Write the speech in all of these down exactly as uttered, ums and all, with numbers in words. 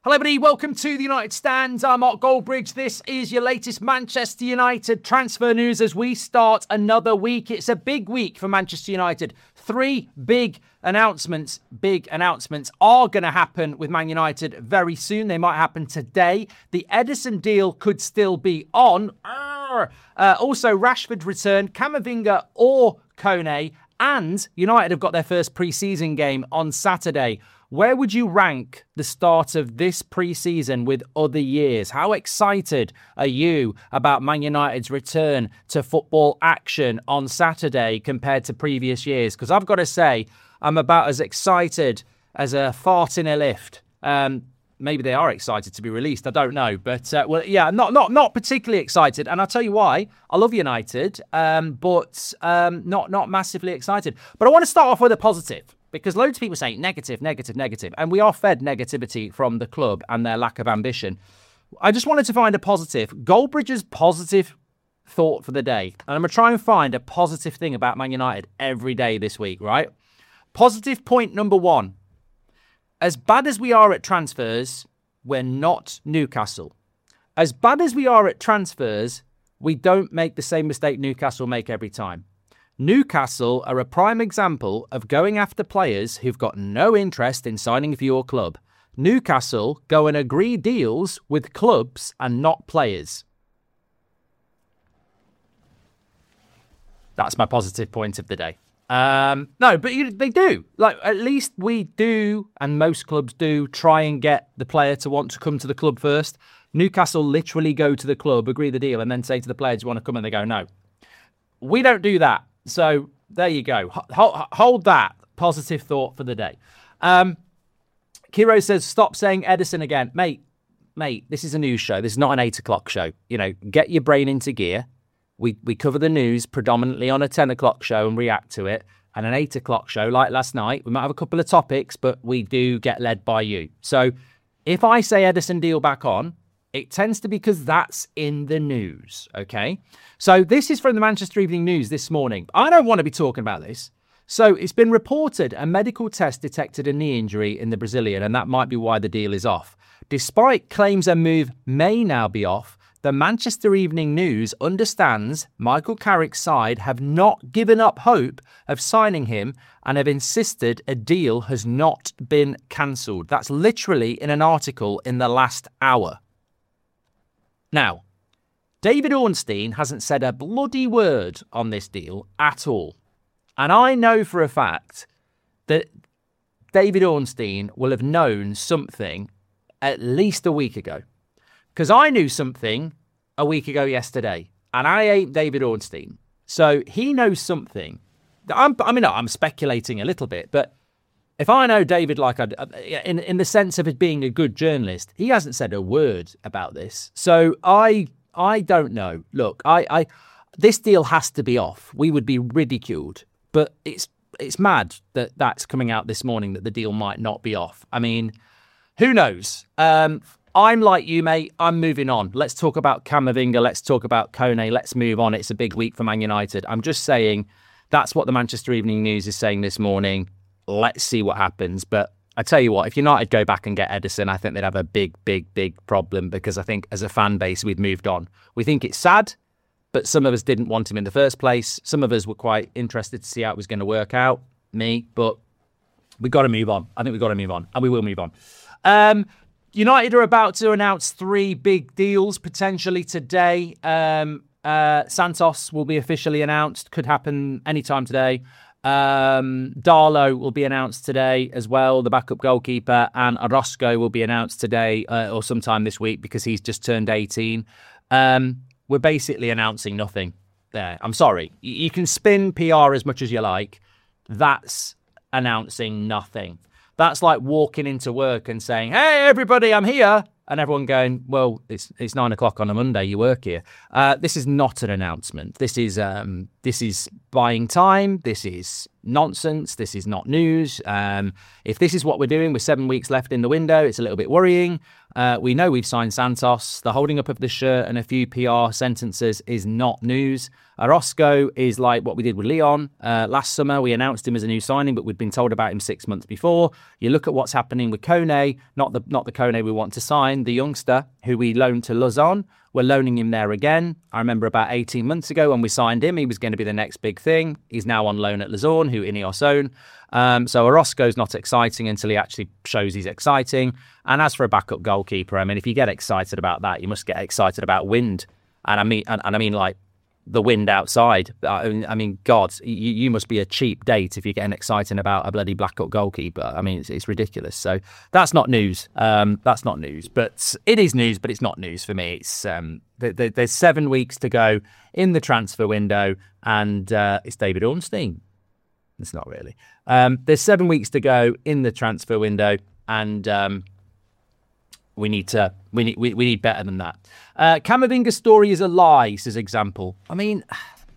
Hello everybody, welcome to the United Stand. I'm Mark Goldbridge. This is your latest Manchester United transfer news as we start another week. It's a big week for Manchester United. Three big announcements, big announcements are going to happen with Man United very soon. They might happen today. The Ederson deal could still be on. Uh, also, Rashford return, Camavinga or Kone, and United have got their first pre-season game on Saturday. Where would you rank the start of this pre-season with other years? How excited are you about Man United's return to football action on Saturday compared to previous years? Because I've got to say, I'm about as excited as a fart in a lift. Um, maybe they are excited to be released. I don't know. But, uh, well, yeah, not not not particularly excited. And I'll tell you why. I love United, um, but um, not, not massively excited. But I want to start off with a positive. Because loads of people say negative, negative, negative. And we are fed negativity from the club and their lack of ambition. I just wanted to find a positive. Goldbridge's positive thought for the day. And I'm going to try and find a positive thing about Man United every day this week, right? Positive point number one. As bad as we are at transfers, we're not Newcastle. As bad as we are at transfers, we don't make the same mistake Newcastle make every time. Newcastle are a prime example of going after players who've got no interest in signing for your club. Newcastle go and agree deals with clubs and not players. That's my positive point of the day. Um, no, but you, they do. Like, at least we do, and most clubs do, try and get the player to want to come to the club first. Newcastle literally go to the club, agree the deal, and then say to the players, "Do you want to come?" And they go, "No." We don't do that. So there you go. Hold, hold that positive thought for the day. Um, Kiro says, stop saying Ederson again. Mate, mate, this is a news show. This is not an eight o'clock show. You know, get your brain into gear. We we cover the news predominantly on a ten o'clock show and react to it. And an eight o'clock show, like last night, we might have a couple of topics, but we do get led by you. So if I say Ederson deal back on, it tends to be because that's in the news, okay? So this is from the Manchester Evening News this morning. I don't want to be talking about this. So it's been reported a medical test detected a knee injury in the Brazilian, and that might be why the deal is off. Despite claims a move may now be off, the Manchester Evening News understands Michael Carrick's side have not given up hope of signing him and have insisted a deal has not been cancelled. That's literally in an article in the last hour. Now, David Ornstein hasn't said a bloody word on this deal at all. And I know for a fact that David Ornstein will have known something at least a week ago. Because I knew something a week ago yesterday. And I ain't David Ornstein. So he knows something. I'm, I mean, I'm speculating a little bit, but if I know David like I, in in the sense of it being a good journalist, he hasn't said a word about this. So I I don't know. Look, I, I this deal has to be off. We would be ridiculed. But it's it's mad that that's coming out this morning that the deal might not be off. I mean, who knows? Um, I'm like you, mate. I'm moving on. Let's talk about Camavinga. Let's talk about Kone. Let's move on. It's a big week for Man United. I'm just saying that's what the Manchester Evening News is saying this morning. Let's see what happens. But I tell you what, if United go back and get Ederson, I think they'd have a big, big, big problem because I think as a fan base, we've moved on. We think it's sad, but some of us didn't want him in the first place. Some of us were quite interested to see how it was going to work out. Me, but we've got to move on. I think we've got to move on, and we will move on. Um, United are about to announce three big deals potentially today. Um, uh, Santos will be officially announced. Could happen anytime today. Um, Darlow will be announced today as well, the backup goalkeeper, and Orozco will be announced today uh, or sometime this week because he's just turned eighteen. Um, we're basically announcing nothing there. I'm sorry. You can spin P R as much as you like. That's announcing nothing. That's like walking into work and saying, "Hey, everybody, I'm here." And everyone going, "Well, it's it's nine o'clock on a Monday. You work here." Uh, this is not an announcement. This is um, This is buying time. This is nonsense. This is not news. Um, if this is what we're doing with seven weeks left in the window, it's a little bit worrying. Uh, we know we've signed Santos. The holding up of the shirt and a few P R sentences is not news. Orozco is like what we did with Leon. Uh, last summer, we announced him as a new signing, but we'd been told about him six months before. You look at what's happening with Kone, not the not the Kone we want to sign, the youngster who we loaned to Lausanne. We're loaning him there again. I remember about eighteen months ago when we signed him, he was going to be the next big thing. He's now on loan at Lausanne, who Ineos own. Um, so Orozco's not exciting until he actually shows he's exciting. And as for a backup goalkeeper, I mean, if you get excited about that, you must get excited about wind. And I mean, and, and I mean, like, the wind outside. I mean, I mean God, you, you must be a cheap date if you're getting excited about a bloody backup goalkeeper. I mean, it's, it's ridiculous. So that's not news. Um, that's not news. But it is news, but it's not news for me. It's um, th- th- there's seven weeks to go in the transfer window, and uh, it's David Ornstein. It's not really. Um, there's seven weeks to go in the transfer window, and um, we need to we need we, we need better than that. Uh, Camavinga's story is a lie, says example. I mean,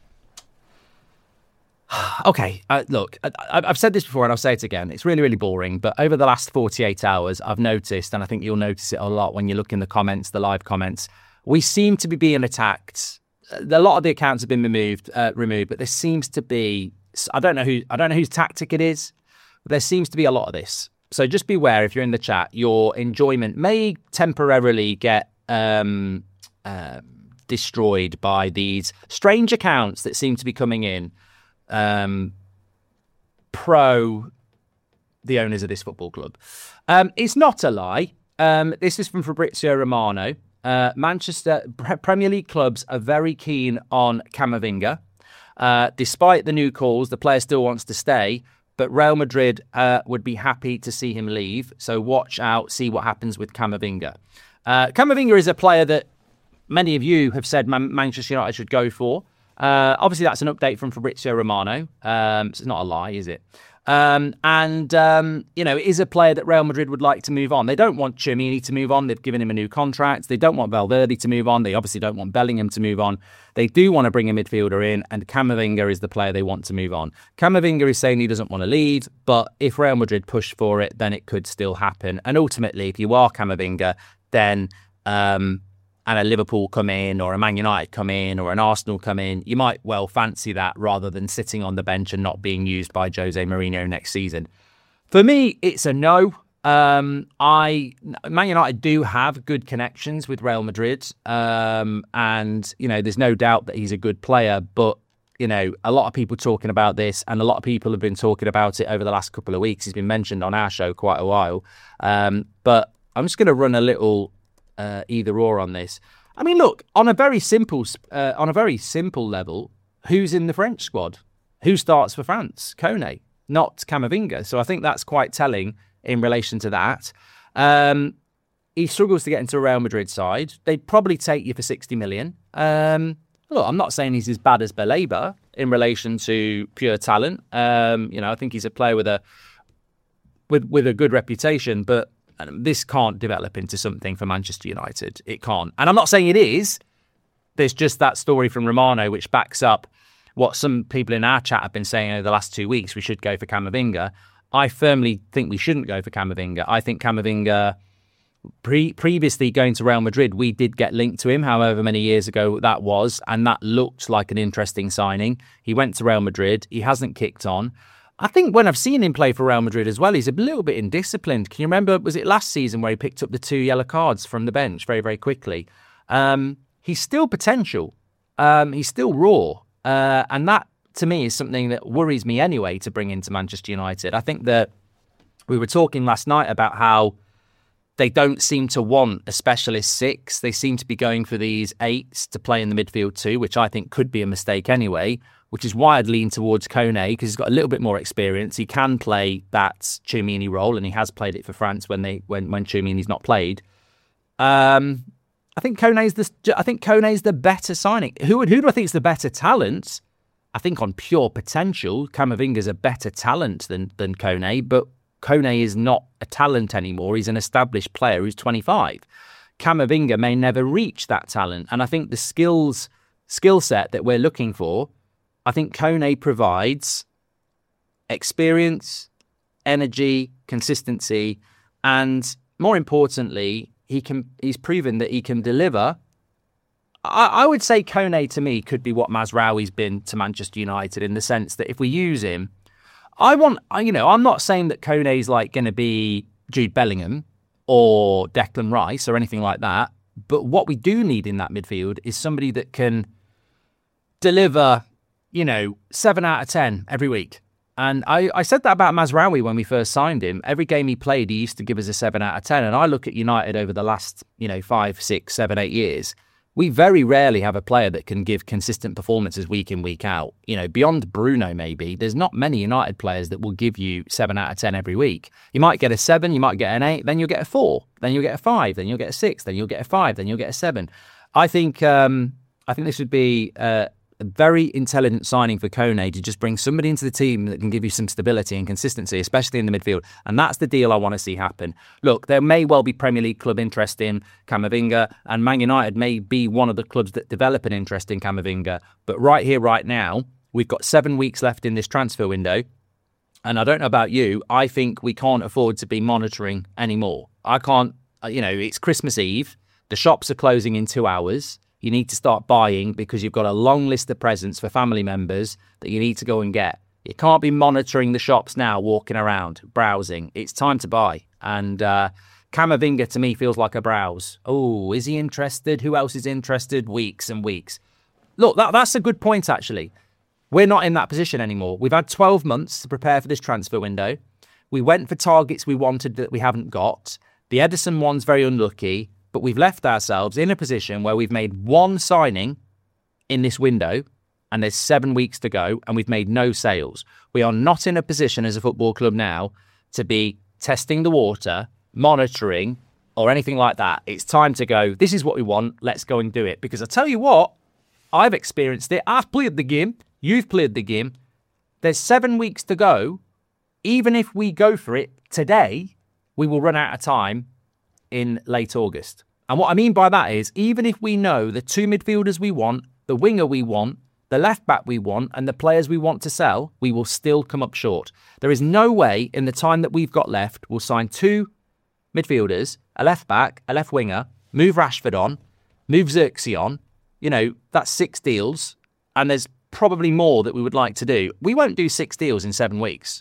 okay, uh, look, I, I've said this before and I'll say it again. It's really, really boring. But over the last forty-eight hours, I've noticed, and I think you'll notice it a lot when you look in the comments, the live comments, we seem to be being attacked. A lot of the accounts have been removed, uh, removed, but there seems to be, I don't know who, I don't know whose tactic it is, but there seems to be a lot of this. So just beware if you're in the chat, your enjoyment may temporarily get um, uh, destroyed by these strange accounts that seem to be coming in um, pro the owners of this football club. Um, it's not a lie. Um, this is from Fabrizio Romano. Uh, Manchester Premier League clubs are very keen on Camavinga. Uh, despite the new calls, the player still wants to stay. But Real Madrid uh, would be happy to see him leave. So watch out, see what happens with Camavinga. Uh, Camavinga is a player that many of you have said Man- Manchester United should go for. Uh, obviously, that's an update from Fabrizio Romano. Um, so it's not a lie, is it? Um, and, um, you know, it is a player that Real Madrid would like to move on. They don't want Tchouaméni to move on. They've given him a new contract. They don't want Valverde to move on. They obviously don't want Bellingham to move on. They do want to bring a midfielder in, and Camavinga is the player they want to move on. Camavinga is saying he doesn't want to leave, but if Real Madrid push for it, then it could still happen. And ultimately, if you are Camavinga, then... Um, and a Liverpool come in or a Man United come in or an Arsenal come in, you might well fancy that rather than sitting on the bench and not being used by Jose Mourinho next season. For me, it's a no. Um, I Man United do have good connections with Real Madrid, um, and you know there's no doubt that he's a good player. But you know a lot of people talking about this, and a lot of people have been talking about it over the last couple of weeks. He's been mentioned on our show quite a while, um, but I'm just going to run a little. Uh, either or on this. I mean, look, on a very simple uh, on a very simple level, who's in the French squad? Who starts for France? Kone, not Camavinga. So I think that's quite telling in relation to that. Um, he struggles to get into a Real Madrid side. They'd probably take you for sixty million. Um, look, I'm not saying he's as bad as Baleba in relation to pure talent. Um, you know, I think he's a player with a with with a good reputation, but and this can't develop into something for Manchester United. It can't. And I'm not saying it is. There's just that story from Romano which backs up what some people in our chat have been saying over the last two weeks. We should go for Camavinga. I firmly think we shouldn't go for Camavinga. I think Camavinga, pre- previously going to Real Madrid, we did get linked to him, however many years ago that was, and that looked like an interesting signing. He went to Real Madrid. He hasn't kicked on. I think when I've seen him play for Real Madrid as well, he's a little bit indisciplined. Can you remember, was it last season where he picked up the two yellow cards from the bench very, very quickly? Um, he's still potential. Um, he's still raw. Uh, and that, to me, is something that worries me anyway to bring into Manchester United. I think that we were talking last night about how they don't seem to want a specialist six. They seem to be going for these eights to play in the midfield too, which I think could be a mistake anyway. Which is why I'd lean towards Kone, because he's got a little bit more experience. He can play that Tchouaméni role, and he has played it for France when they when when Tchouaméni's not played. Um, I think Kone's the I think Kone's the better signing. Who who do I think is the better talent? I think on pure potential, Camavinga's a better talent than than Kone, but Kone is not a talent anymore. He's an established player who's twenty-five. Camavinga may never reach that talent, and I think the skills skill set that we're looking for I think Kone provides experience, energy, consistency, and more importantly, he can. He's proven that he can deliver. I, I would say Kone to me could be what Mazraoui's been to Manchester United in the sense that if we use him, I want. You know, I'm not saying that Kone's like going to be Jude Bellingham or Declan Rice or anything like that. But what we do need in that midfield is somebody that can deliver, you know, seven out of ten every week. And I, I said that about Mazraoui when we first signed him. Every game he played, he used to give us a seven out of ten. And I look at United over the last, you know, five, six, seven, eight years. We very rarely have a player that can give consistent performances week in, week out. You know, beyond Bruno, maybe, there's not many United players that will give you seven out of ten every week. You might get a seven, you might get an eight, then you'll get a four, then you'll get a five, then you'll get a six, then you'll get a five, then you'll get a seven. I think um, I think this would be uh, a very intelligent signing for Kone to just bring somebody into the team that can give you some stability and consistency, especially in the midfield. And that's the deal I want to see happen. Look, there may well be Premier League club interest in Camavinga, and Man United may be one of the clubs that develop an interest in Camavinga. But right here, right now, we've got seven weeks left in this transfer window. And I don't know about you, I think we can't afford to be monitoring anymore. I can't, you know, it's Christmas Eve. The shops are closing in two hours. You need to start buying because you've got a long list of presents for family members that you need to go and get. You can't be monitoring the shops now, walking around, browsing. It's time to buy. And uh, Camavinga, to me, feels like a browse. Oh, is he interested? Who else is interested? Weeks and weeks. Look, that, that's a good point, actually. We're not in that position anymore. We've had twelve months to prepare for this transfer window. We went for targets we wanted that we haven't got. The Ederson one's very unlucky. But we've left ourselves in a position where we've made one signing in this window and there's seven weeks to go and we've made no sales. We are not in a position as a football club now to be testing the water, monitoring or anything like that. It's time to go, this is what we want, let's go and do it. Because I tell you what, I've experienced it. I've played the game. You've played the game. There's seven weeks to go. Even if we go for it today, we will run out of time in late August. And what I mean by that is, even if we know the two midfielders we want, the winger we want, the left back we want, and the players we want to sell, we will still come up short. There is no way in the time that we've got left, we'll sign two midfielders, a left back, a left winger, move Rashford on, move Xerxes on. You know, that's six deals, and there's probably more that we would like to do. We won't do six deals in seven weeks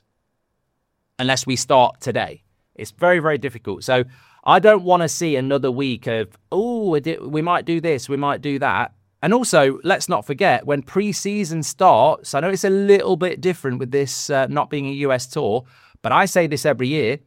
unless we start today. It's very, very difficult. So I don't want to see another week of, oh, we might do this, we might do that. And also, let's not forget, when pre-season starts, I know it's a little bit different with this uh, not being a U S tour, but I say this every year,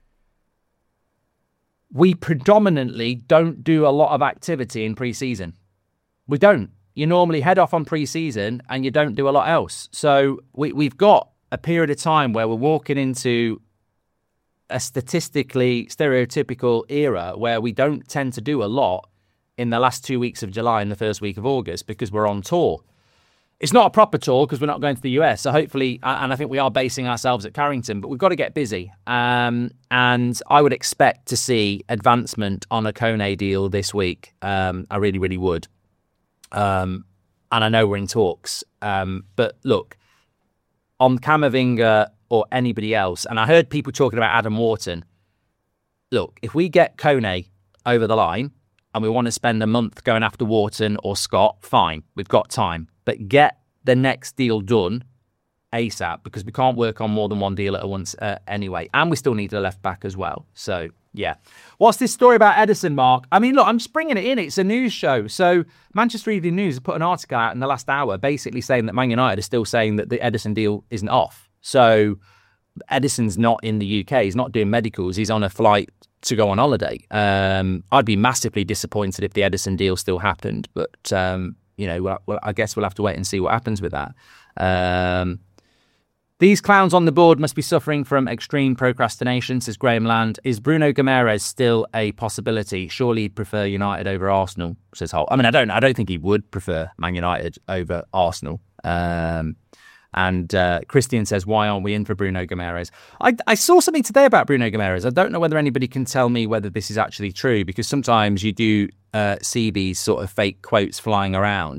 we predominantly don't do a lot of activity in pre-season. We don't. You normally head off on pre-season and you don't do a lot else. So we, we've got a period of time where we're walking into a statistically stereotypical era where we don't tend to do a lot in the last two weeks of July and the first week of August because we're on tour. It's not a proper tour because we're not going to the U S. So hopefully, and I think we are basing ourselves at Carrington, but we've got to get busy. Um, and I would expect to see advancement on a Kone deal this week. Um, I really, really would. Um, and I know we're in talks. Um, but look, on Camavinga or anybody else, and I heard people talking about Adam Wharton. Look, if we get Kone over the line and we want to spend a month going after Wharton or Scott, fine, we've got time. But get the next deal done ASAP because we can't work on more than one deal at once uh, anyway. And we still need a left back as well. So, yeah. What's this story about Ederson, Mark? I mean, look, I'm just bringing it in. It's a news show. So Manchester Evening News has put an article out in the last hour basically saying that Man United is still saying that the Ederson deal isn't off. So Ederson's not in the U K. He's not doing medicals. He's on a flight to go on holiday. Um, I'd be massively disappointed if the Ederson deal still happened. But, um, you know, well, I guess we'll have to wait and see what happens with that. Um, these clowns on the board must be suffering from extreme procrastination, says Graham Land. Is Bruno Guimaraes still a possibility? Surely he'd prefer United over Arsenal, says Holt. I mean, I don't I don't think he would prefer Man United over Arsenal. Um, and uh, Christian says, why aren't we in for Bruno Guimaraes? I, I saw something today about Bruno Guimaraes. I don't know whether anybody can tell me whether this is actually true, because sometimes you do uh, see these sort of fake quotes flying around.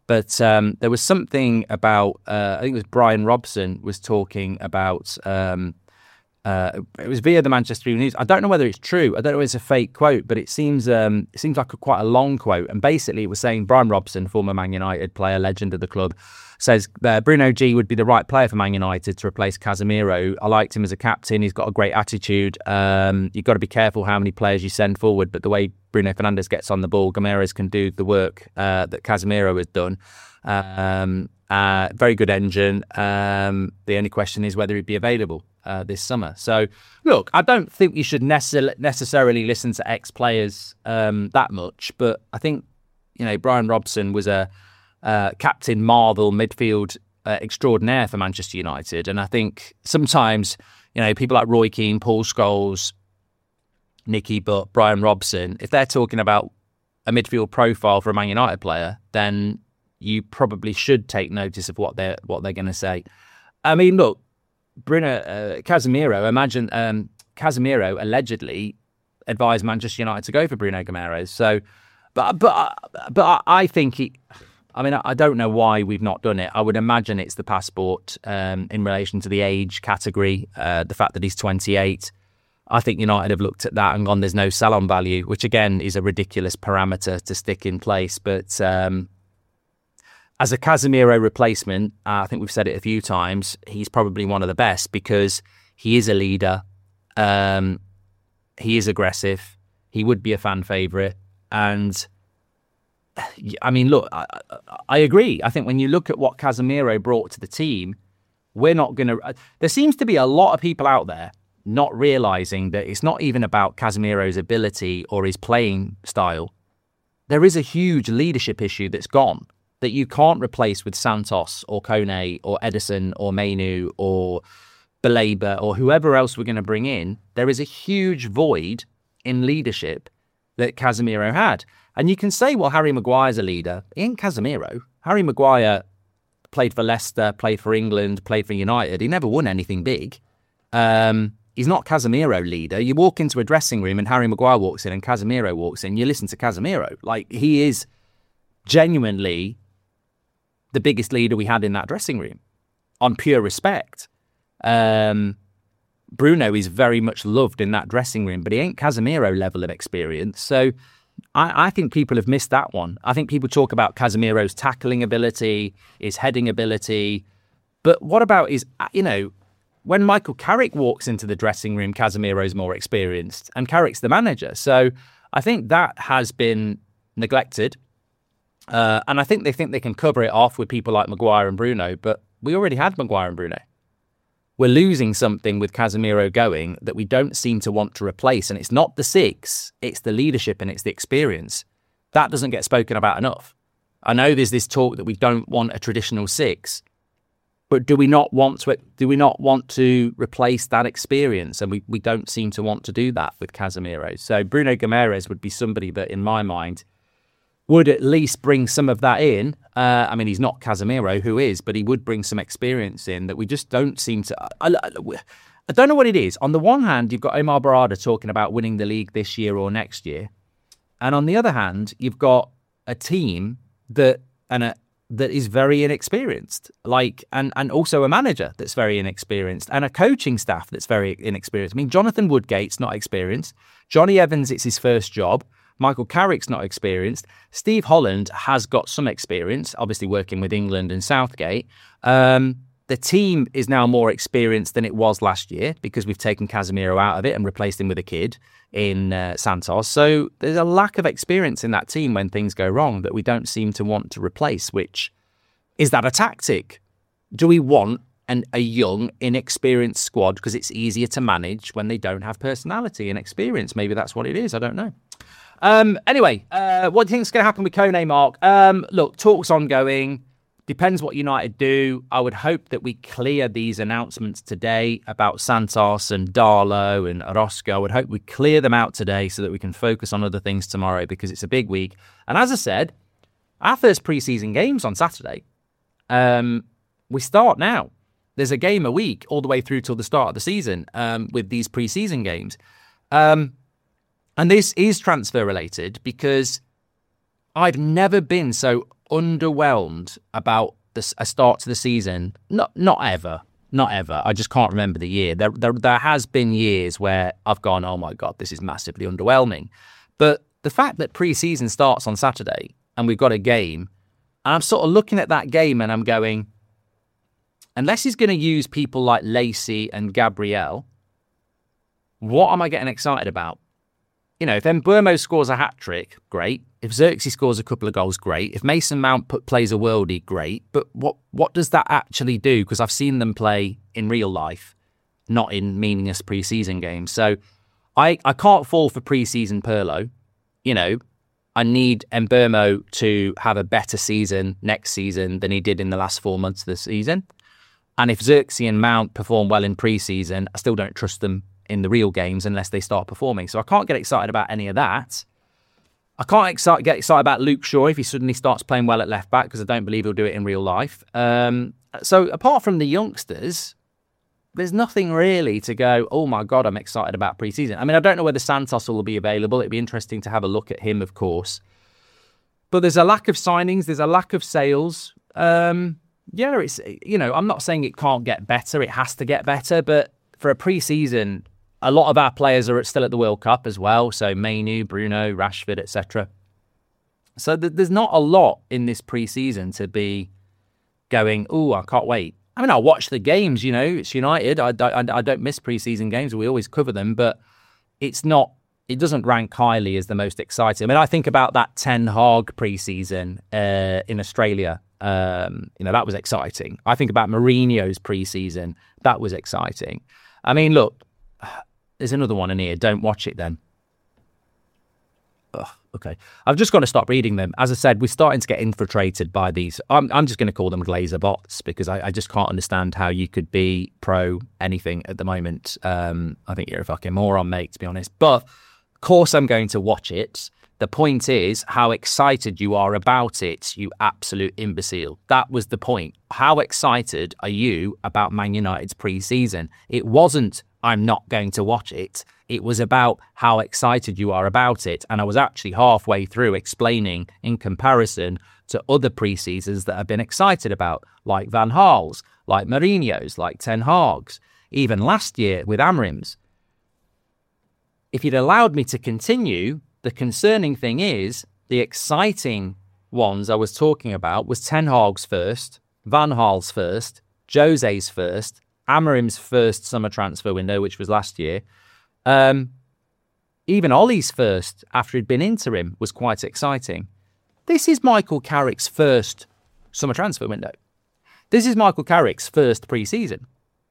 But um, there was something about, uh, I think it was Brian Robson was talking about, um, uh, it was via the Manchester Evening News. I don't know whether it's true. I don't know if it's a fake quote, but it seems um, it seems like a, quite a long quote. And basically it was saying Brian Robson, former Man United player, legend of the club, says uh, Bruno G would be the right player for Man United to replace Casemiro. I liked him as a captain. He's got a great attitude. Um, you've got to be careful how many players you send forward, but the way Bruno Fernandes gets on the ball, Gomes can do the work uh, that Casemiro has done. Um, uh, very good engine. Um, the only question is whether he'd be available uh, this summer. So, look, I don't think you should necess- necessarily listen to ex-players um, that much, but I think, you know, Brian Robson was a uh, Captain Marvel midfield uh, extraordinaire for Manchester United, and I think sometimes, you know, people like Roy Keane, Paul Scholes, Nicky Butt, Brian Robson, if they're talking about a midfield profile for a Man United player, then you probably should take notice of what they're what they're going to say. I mean, look, Bruno uh, Casemiro. Imagine um, Casemiro allegedly advised Manchester United to go for Bruno Gomes. So, but but but I think he. I mean, I don't know why we've not done it. I would imagine it's the passport um, in relation to the age category, uh, the fact that he's twenty-eight. I think United have looked at that and gone, there's no sell-on value, which again is a ridiculous parameter to stick in place. But um, as a Casemiro replacement, uh, I think we've said it a few times, he's probably one of the best because he is a leader. Um, he is aggressive. He would be a fan favourite. And I mean, look, I, I agree. I think when you look at what Casemiro brought to the team, we're not going to... There seems to be a lot of people out there not realising that it's not even about Casemiro's ability or his playing style. There is a huge leadership issue that's gone that you can't replace with Santos or Kone or Edison or Mainu or Baleba or whoever else we're going to bring in. There is a huge void in leadership that Casemiro had. And you can say, well, Harry Maguire's a leader. He ain't Casemiro. Harry Maguire played for Leicester, played for England, played for United. He never won anything big. Um... He's not Casemiro leader. You walk into a dressing room and Harry Maguire walks in and Casemiro walks in. You listen to Casemiro. Like, he is genuinely the biggest leader we had in that dressing room on pure respect. Um, Bruno is very much loved in that dressing room, but he ain't Casemiro level of experience. So I, I think people have missed that one. I think people talk about Casemiro's tackling ability, his heading ability. But what about his, you know, when Michael Carrick walks into the dressing room, Casemiro's more experienced, and Carrick's the manager. So I think that has been neglected. Uh, and I think they think they can cover it off with people like Maguire and Bruno, but we already had Maguire and Bruno. We're losing something with Casemiro going that we don't seem to want to replace. And it's not the six, it's the leadership and it's the experience. That doesn't get spoken about enough. I know there's this talk that we don't want a traditional six, but do we not want to do we not want to replace that experience? And we, we don't seem to want to do that with Casemiro. So Bruno Gomes would be somebody that, in my mind, would at least bring some of that in. Uh, I mean, he's not Casemiro, who is, but he would bring some experience in that we just don't seem to... I, I, I don't know what it is. On the one hand, you've got Omar Barada talking about winning the league this year or next year. And on the other hand, you've got a team that... and a that is very inexperienced, like, and, and also a manager that's very inexperienced and a coaching staff that's very inexperienced. I mean, Jonathan Woodgate's not experienced. Johnny Evans, it's his first job. Michael Carrick's not experienced. Steve Holland has got some experience, obviously working with England and Southgate. Um, the team is now more experienced than it was last year because we've taken Casemiro out of it and replaced him with a kid in uh, Santos. So there's a lack of experience in that team when things go wrong that we don't seem to want to replace, which, is that a tactic? Do we want an, a young, inexperienced squad because it's easier to manage when they don't have personality and experience? Maybe that's what it is. I don't know. Um, anyway, uh, what do you think is going to happen with Kone, Mark? Um, look, talk's ongoing. Depends what United do. I would hope that we clear these announcements today about Santos and Darlow and Orozco. I would hope we clear them out today so that we can focus on other things tomorrow because it's a big week. And as I said, our first pre-season game's on Saturday. Um, we start now. There's a game a week all the way through till the start of the season um, with these pre-season games. Um, and this is transfer related because I've never been so underwhelmed about the, a start to the season? Not not ever. Not ever. I just can't remember the year. There, there, there has been years where I've gone, oh my God, this is massively underwhelming. But the fact that pre-season starts on Saturday and we've got a game, and I'm sort of looking at that game and I'm going, unless he's going to use people like Lacey and Gabriel, what am I getting excited about? You know, if Mbeumo scores a hat-trick, great. If Xerxes scores a couple of goals, great. If Mason Mount put, plays a worldie, great. But what, what does that actually do? Because I've seen them play in real life, not in meaningless pre-season games. So I, I can't fall for pre-season Pirlo. You know, I need Mbeumo to have a better season next season than he did in the last four months of the season. And if Xerxes and Mount perform well in pre-season, I still don't trust them in the real games unless they start performing. So I can't get excited about any of that. I can't excite, get excited about Luke Shaw if he suddenly starts playing well at left back, because I don't believe he'll do it in real life. Um, so apart from the youngsters, there's nothing really to go, oh my God, I'm excited about pre-season. I mean, I don't know whether Santos will be available. It'd be interesting to have a look at him, of course. But there's a lack of signings. There's a lack of sales. Um, yeah, it's, you know, I'm not saying it can't get better. It has to get better. But for a pre-season, a lot of our players are still at the World Cup as well. So Mainu, Bruno, Rashford, et cetera. So th- there's not a lot in this pre-season to be going, oh, I can't wait. I mean, I'll watch the games, you know, it's United. I, I, I don't miss pre-season games. We always cover them, but it's not, it doesn't rank highly as the most exciting. I mean, I think about that Ten Hag pre-season uh, in Australia. Um, you know, that was exciting. I think about Mourinho's pre-season. That was exciting. I mean, look, there's another one in here. Don't watch it then. Ugh, okay. I've just got to stop reading them. As I said, we're starting to get infiltrated by these. I'm, I'm just going to call them Glazer bots, because I, I just can't understand how you could be pro anything at the moment. Um, I think you're a fucking moron, mate, to be honest. But of course I'm going to watch it. The point is how excited you are about it, you absolute imbecile. That was the point. How excited are you about Man United's pre-season? It wasn't, I'm not going to watch it. It was about how excited you are about it. And I was actually halfway through explaining in comparison to other pre-seasons that I've been excited about, like Van Gaal's, like Mourinho's, like Ten Hag's, even last year with Amorim's. If you'd allowed me to continue, the concerning thing is the exciting ones I was talking about was Ten Hag's first, Van Gaal's first, Jose's first, Amorim's first summer transfer window, which was last year. Um, even Ollie's first, after he'd been interim, was quite exciting. This is Michael Carrick's first summer transfer window. This is Michael Carrick's first pre-season.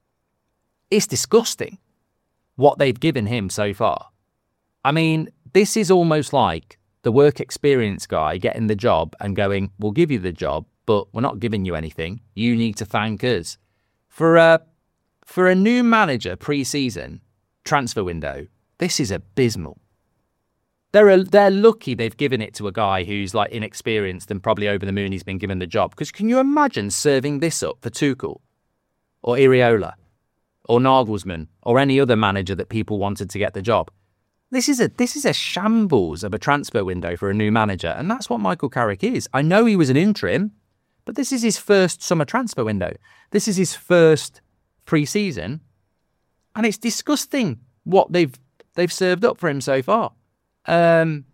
It's disgusting what they've given him so far. I mean, this is almost like the work experience guy getting the job and going, we'll give you the job, but we're not giving you anything. You need to thank us. For a, for a new manager pre-season transfer window, this is abysmal. They're, a, they're lucky they've given it to a guy who's like inexperienced and probably over the moon he's been given the job. Because can you imagine serving this up for Tuchel or Iriola or Nagelsmann or any other manager that people wanted to get the job? This is a this is a shambles of a transfer window for a new manager, and that's what Michael Carrick is. I know he was an interim, but this is his first summer transfer window. This is his first pre-season, and it's disgusting what they've they've served up for him so far. Um,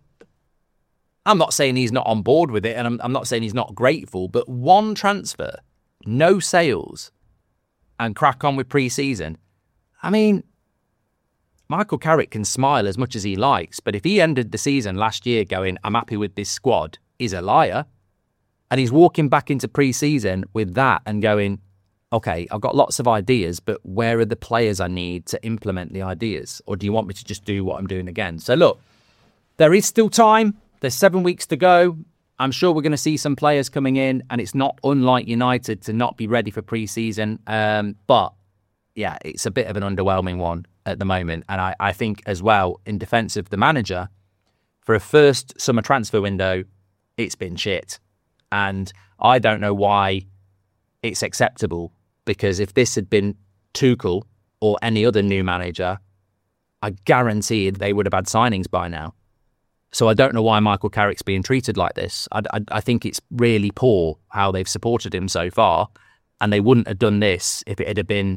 I'm not saying he's not on board with it, and I'm, I'm not saying he's not grateful, but one transfer, no sales, and crack on with pre-season. I mean, Michael Carrick can smile as much as he likes, but if he ended the season last year going, I'm happy with this squad, he's a liar. And he's walking back into pre-season with that and going, okay, I've got lots of ideas, but where are the players I need to implement the ideas? Or do you want me to just do what I'm doing again? So look, there is still time. There's seven weeks to go. I'm sure we're going to see some players coming in, and it's not unlike United to not be ready for pre-season. Um, but yeah, it's a bit of an underwhelming one at the moment. And I, I think as well, in defence of the manager, for a first summer transfer window, it's been shit. And I don't know why it's acceptable, because if this had been Tuchel or any other new manager, I guarantee they would have had signings by now. So I don't know why Michael Carrick's being treated like this. I, I, I think it's really poor how they've supported him so far, and they wouldn't have done this if it had been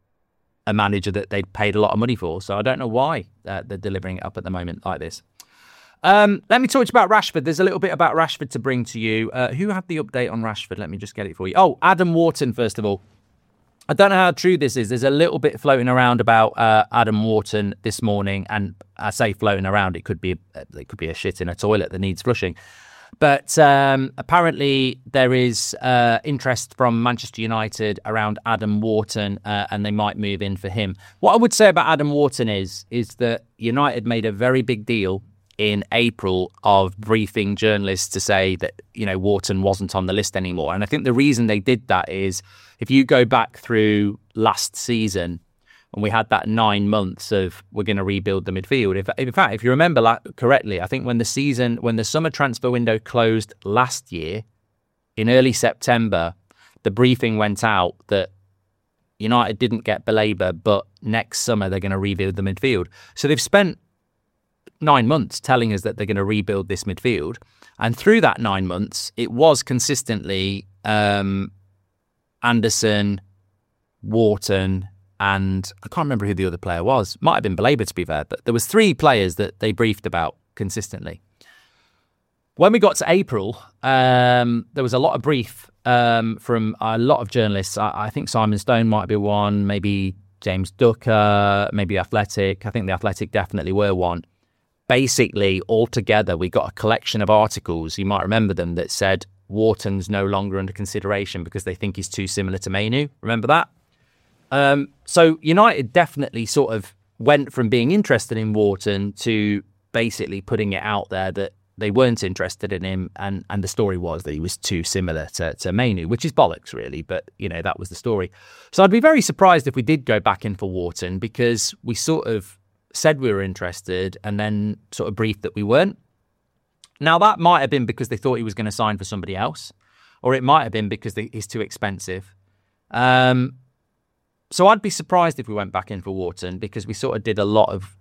a manager that they'd paid a lot of money for. So I don't know why uh, they're delivering it up at the moment like this. Um, let me talk to you about Rashford. There's a little bit about Rashford to bring to you. Uh, who had the update on Rashford? Let me just get it for you. Oh, Adam Wharton, first of all. I don't know how true this is. There's a little bit floating around about uh, Adam Wharton this morning, and I say floating around. It could be it could be a shit in a toilet that needs flushing. But um, apparently there is uh, interest from Manchester United around Adam Wharton, uh, and they might move in for him. What I would say about Adam Wharton is is that United made a very big deal in April of briefing journalists to say that, you know, Wharton wasn't on the list anymore. And I think the reason they did that is if you go back through last season and we had that nine months of we're going to rebuild the midfield. If, in fact, if you remember correctly, I think when the season, when the summer transfer window closed last year in early September, the briefing went out that United didn't get Baleba, but next summer they're going to rebuild the midfield. So they've spent nine months telling us that they're going to rebuild this midfield. And through that nine months, it was consistently um, Anderson, Wharton, and I can't remember who the other player was. Might have been Baleba, to be fair, but there was three players that they briefed about consistently. When we got to April, um, there was a lot of brief um, from a lot of journalists. I, I think Simon Stone might be one, maybe James Ducker, maybe Athletic. I think the Athletic definitely were one. Basically, altogether, we got a collection of articles, you might remember them, that said Wharton's no longer under consideration because they think he's too similar to Mainu. Remember that? Um, so United definitely sort of went from being interested in Wharton to basically putting it out there that they weren't interested in him, and, and the story was that he was too similar to, to Mainu, which is bollocks, really, but, you know, that was the story. So I'd be very surprised if we did go back in for Wharton, because we sort of said we were interested and then sort of briefed that we weren't. Now, that might have been because they thought he was going to sign for somebody else, or it might have been because they, he's too expensive. Um, so I'd be surprised if we went back in for Wharton, because we sort of did a lot of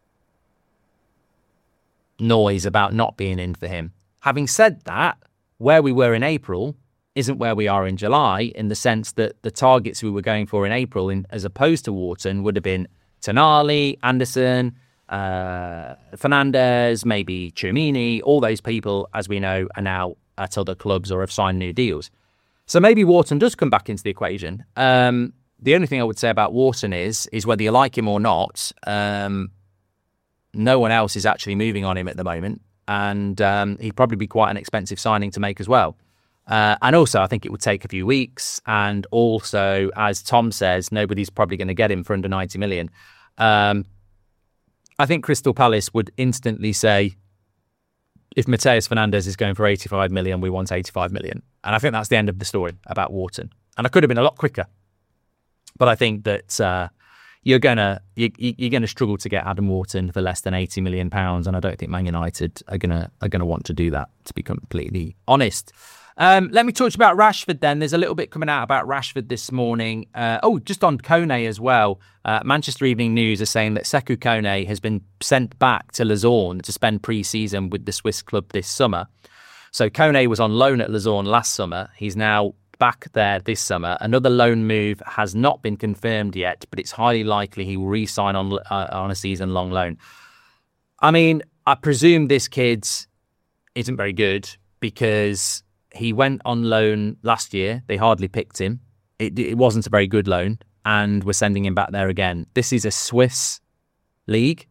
noise about not being in for him. Having said that, where we were in April isn't where we are in July, in the sense that the targets we were going for in April, in, as opposed to Wharton, would have been Tonali, Anderson, uh, Fernandes, maybe Tchouameni. All those people, as we know, are now at other clubs or have signed new deals. So maybe Wharton does come back into the equation. Um, the only thing I would say about Wharton is, is whether you like him or not, um, no one else is actually moving on him at the moment. And um, he'd probably be quite an expensive signing to make as well. Uh, and also, I think it would take a few weeks. And also, as Tom says, nobody's probably going to get him for under ninety million. Um, I think Crystal Palace would instantly say, if Mateus Fernandes is going for eighty-five million, we want eighty-five million. And I think that's the end of the story about Wharton. And I could have been a lot quicker. But I think that uh, you're gonna you, you're gonna struggle to get Adam Wharton for less than eighty million pounds, and I don't think Man United are gonna are gonna want to do that, to be completely honest. Um, let me talk about Rashford then. There's a little bit coming out about Rashford this morning. Uh, oh, just on Kone as well. Uh, Manchester Evening News are saying that Sekou Kone has been sent back to Luzern to spend pre-season with the Swiss club this summer. So Kone was on loan at Luzern last summer. He's now back there this summer. Another loan move has not been confirmed yet, but it's highly likely he will re-sign on, uh, on a season-long loan. I mean, I presume this kid isn't very good, because he went on loan last year. They hardly picked him. It, it wasn't a very good loan, and we're sending him back there again. This is a Swiss league,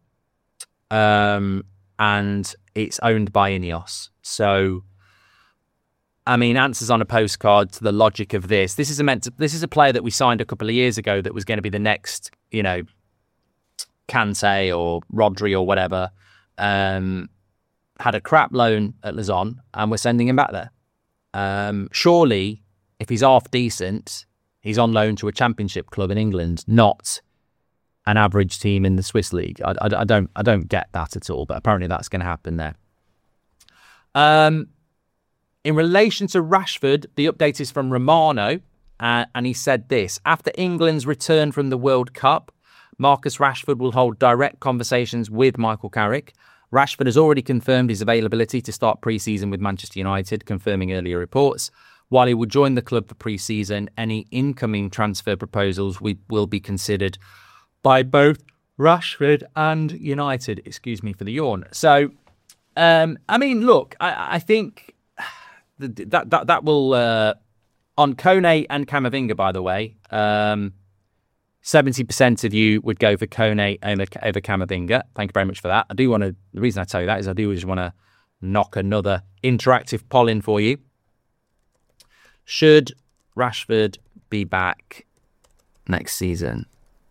um, and it's owned by Ineos. So, I mean, answers on a postcard to the logic of this. This is a meant to, this is a player that we signed a couple of years ago that was going to be the next, you know, Kante or Rodri or whatever. Um, had a crap loan at Luzern, and we're sending him back there. Um, surely, if he's half decent, he's on loan to a championship club in England, not an average team in the Swiss league. I, I, I don't, I don't get that at all. But apparently, that's going to happen there. Um, in relation to Rashford, the update is from Romano, uh, and he said this: after England's return from the World Cup, Marcus Rashford will hold direct conversations with Michael Carrick. Rashford has already confirmed his availability to start pre-season with Manchester United, confirming earlier reports. While he will join the club for pre-season, any incoming transfer proposals we, will be considered by both Rashford and United. Excuse me for the yawn. So, um, I mean, look, I, I think that that that will uh, on Kone and Camavinga. By the way, um, seventy percent of you would go for Kone over, over Camavinga. Thank you very much for that. I do want to. The reason I tell you that is I do just want to knock another interactive poll in for you. Should Rashford be back next season?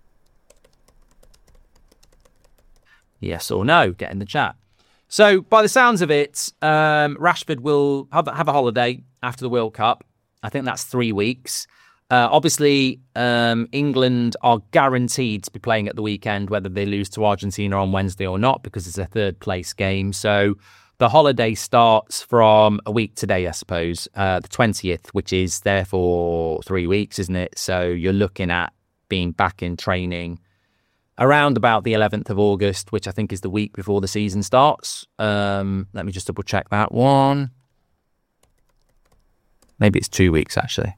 Yes or no? Get in the chat. So, by the sounds of it, um, Rashford will have, have a holiday after the World Cup. I think that's three weeks. Uh, obviously, um, England are guaranteed to be playing at the weekend, whether they lose to Argentina on Wednesday or not, because it's a third place game. So, the holiday starts from a week today, I suppose, uh, the twentieth, which is therefore three weeks, isn't it? So, you're looking at being back in training around about the eleventh of August, which I think is the week before the season starts. Um, let me just double check that one. Maybe it's two weeks, actually.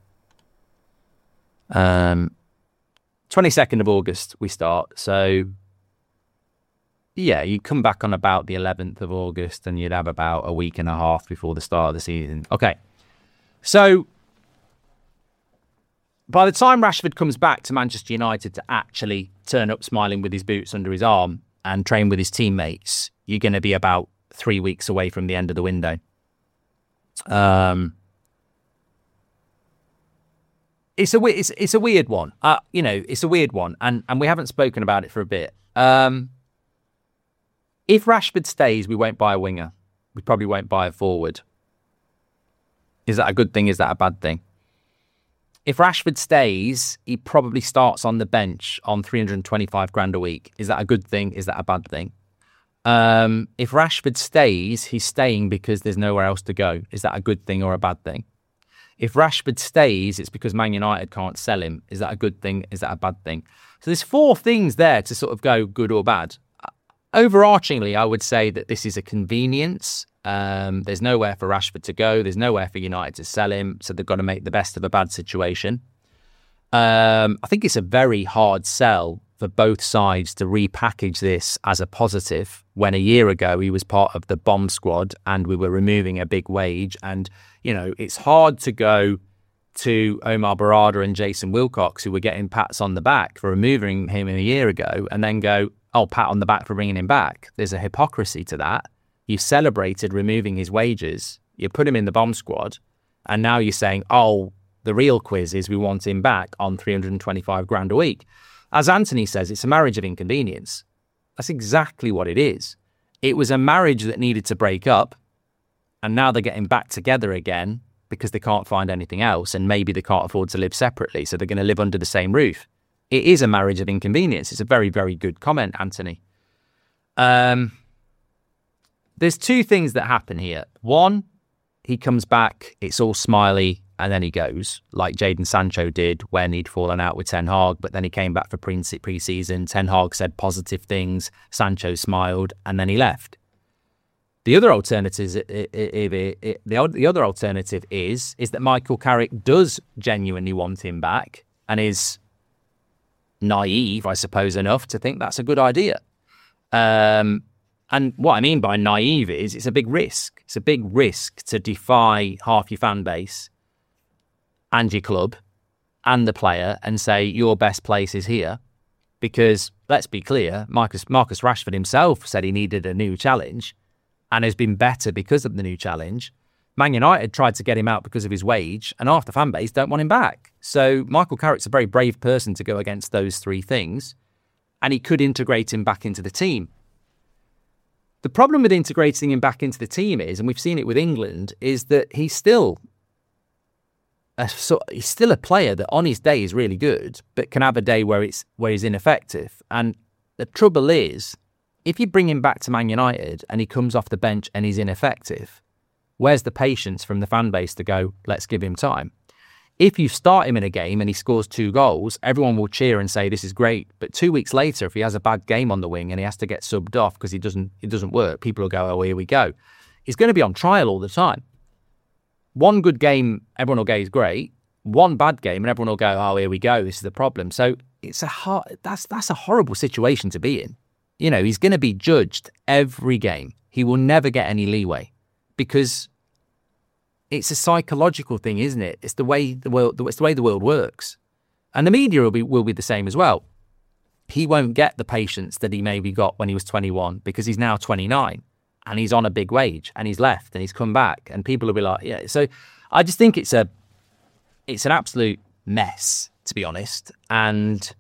Um, twenty-second of August, we start. So, yeah, you come back on about the eleventh of August and you'd have about a week and a half before the start of the season. Okay. So, by the time Rashford comes back to Manchester United to actually turn up smiling with his boots under his arm and train with his teammates, you're going to be about three weeks away from the end of the window. Um, it's a it's it's a weird one. Uh, you know, it's a weird one, and and we haven't spoken about it for a bit. Um, if Rashford stays, we won't buy a winger. We probably won't buy a forward. Is that a good thing? Is that a bad thing? If Rashford stays, he probably starts on the bench on three hundred twenty-five grand a week. Is that a good thing? Is that a bad thing? Um, if Rashford stays, he's staying because there's nowhere else to go. Is that a good thing or a bad thing? If Rashford stays, it's because Man United can't sell him. Is that a good thing? Is that a bad thing? So there's four things there to sort of go good or bad. Overarchingly, I would say that this is a convenience. Um, there's nowhere for Rashford to go. There's nowhere for United to sell him. So they've got to make the best of a bad situation. Um, I think it's a very hard sell for both sides to repackage this as a positive when a year ago he was part of the bomb squad and we were removing a big wage. And, you know, it's hard to go to Omar Barada and Jason Wilcox, who were getting pats on the back for removing him a year ago, and then go, oh, pat on the back for bringing him back. There's a hypocrisy to that. You celebrated removing his wages, you put him in the bomb squad, and now you're saying, oh, the real quiz is we want him back on three hundred twenty-five grand a week. As Anthony says, it's a marriage of inconvenience. That's exactly what it is. It was a marriage that needed to break up, and now they're getting back together again because they can't find anything else, and maybe they can't afford to live separately, so they're going to live under the same roof. It is a marriage of inconvenience. It's a very, very good comment, Anthony. Um... There's two things that happen here. One, he comes back, it's all smiley, and then he goes, like Jadon Sancho did when he'd fallen out with Ten Hag, but then he came back for pre-season. Ten Hag said positive things, Sancho smiled, and then he left. The other alternative is, the other alternative is, is that Michael Carrick does genuinely want him back and is naive, I suppose, enough to think that's a good idea. Um... And what I mean by naive is it's a big risk. It's a big risk to defy half your fan base and your club and the player and say your best place is here. Because let's be clear, Marcus, Marcus Rashford himself said he needed a new challenge and has been better because of the new challenge. Man United tried to get him out because of his wage and half the fan base don't want him back. So Michael Carrick's a very brave person to go against those three things, and he could integrate him back into the team. The problem with integrating him back into the team is, and we've seen it with England, is that he's still a, so he's still a player that on his day is really good, but can have a day where it's where he's ineffective. And the trouble is, if you bring him back to Man United and he comes off the bench and he's ineffective, where's the patience from the fan base to go, let's give him time? if you start him in a game and he scores two goals, everyone will cheer and say this is great. But two weeks later, if he has a bad game on the wing and he has to get subbed off because he doesn't, it doesn't work, people will go, oh, here we go. He's going to be on trial all the time. One good game, everyone will go, he's great. One bad game, and everyone will go, oh, here we go. This is the problem. So it's a hard, that's that's a horrible situation to be in. You know, he's going to be judged every game. He will never get any leeway because it's a psychological thing, isn't it? It's the way the world, it's the way the world works, and the media will be will be the same as well. He won't get the patience that he maybe got when he was twenty-one because he's now twenty-nine and he's on a big wage and he's left and he's come back and people will be like, yeah. So I just think it's a it's an absolute mess, to be honest, and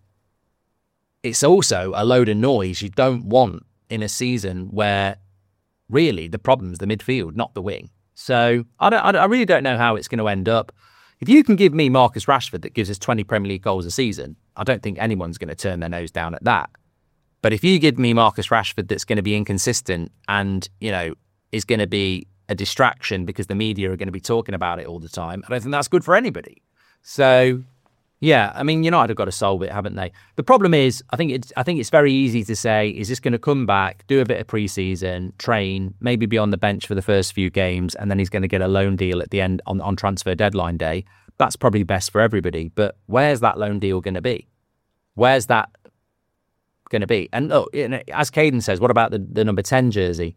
it's also a load of noise you don't want in a season where really the problem's the midfield, not the wing. So I don't, I really don't know how it's going to end up. If you can give me Marcus Rashford that gives us twenty Premier League goals a season, I don't think anyone's going to turn their nose down at that. But if you give me Marcus Rashford that's going to be inconsistent and, you know, is going to be a distraction because the media are going to be talking about it all the time, I don't think that's good for anybody. So, yeah, I mean, United have got to solve it, haven't they? The problem is, I think it's I think it's very easy to say, is this going to come back, do a bit of pre-season, train, maybe be on the bench for the first few games, and then he's going to get a loan deal at the end on, on transfer deadline day. That's probably best for everybody. But where's that loan deal going to be? Where's that going to be? And look, as Caden says, what about the, the number ten jersey?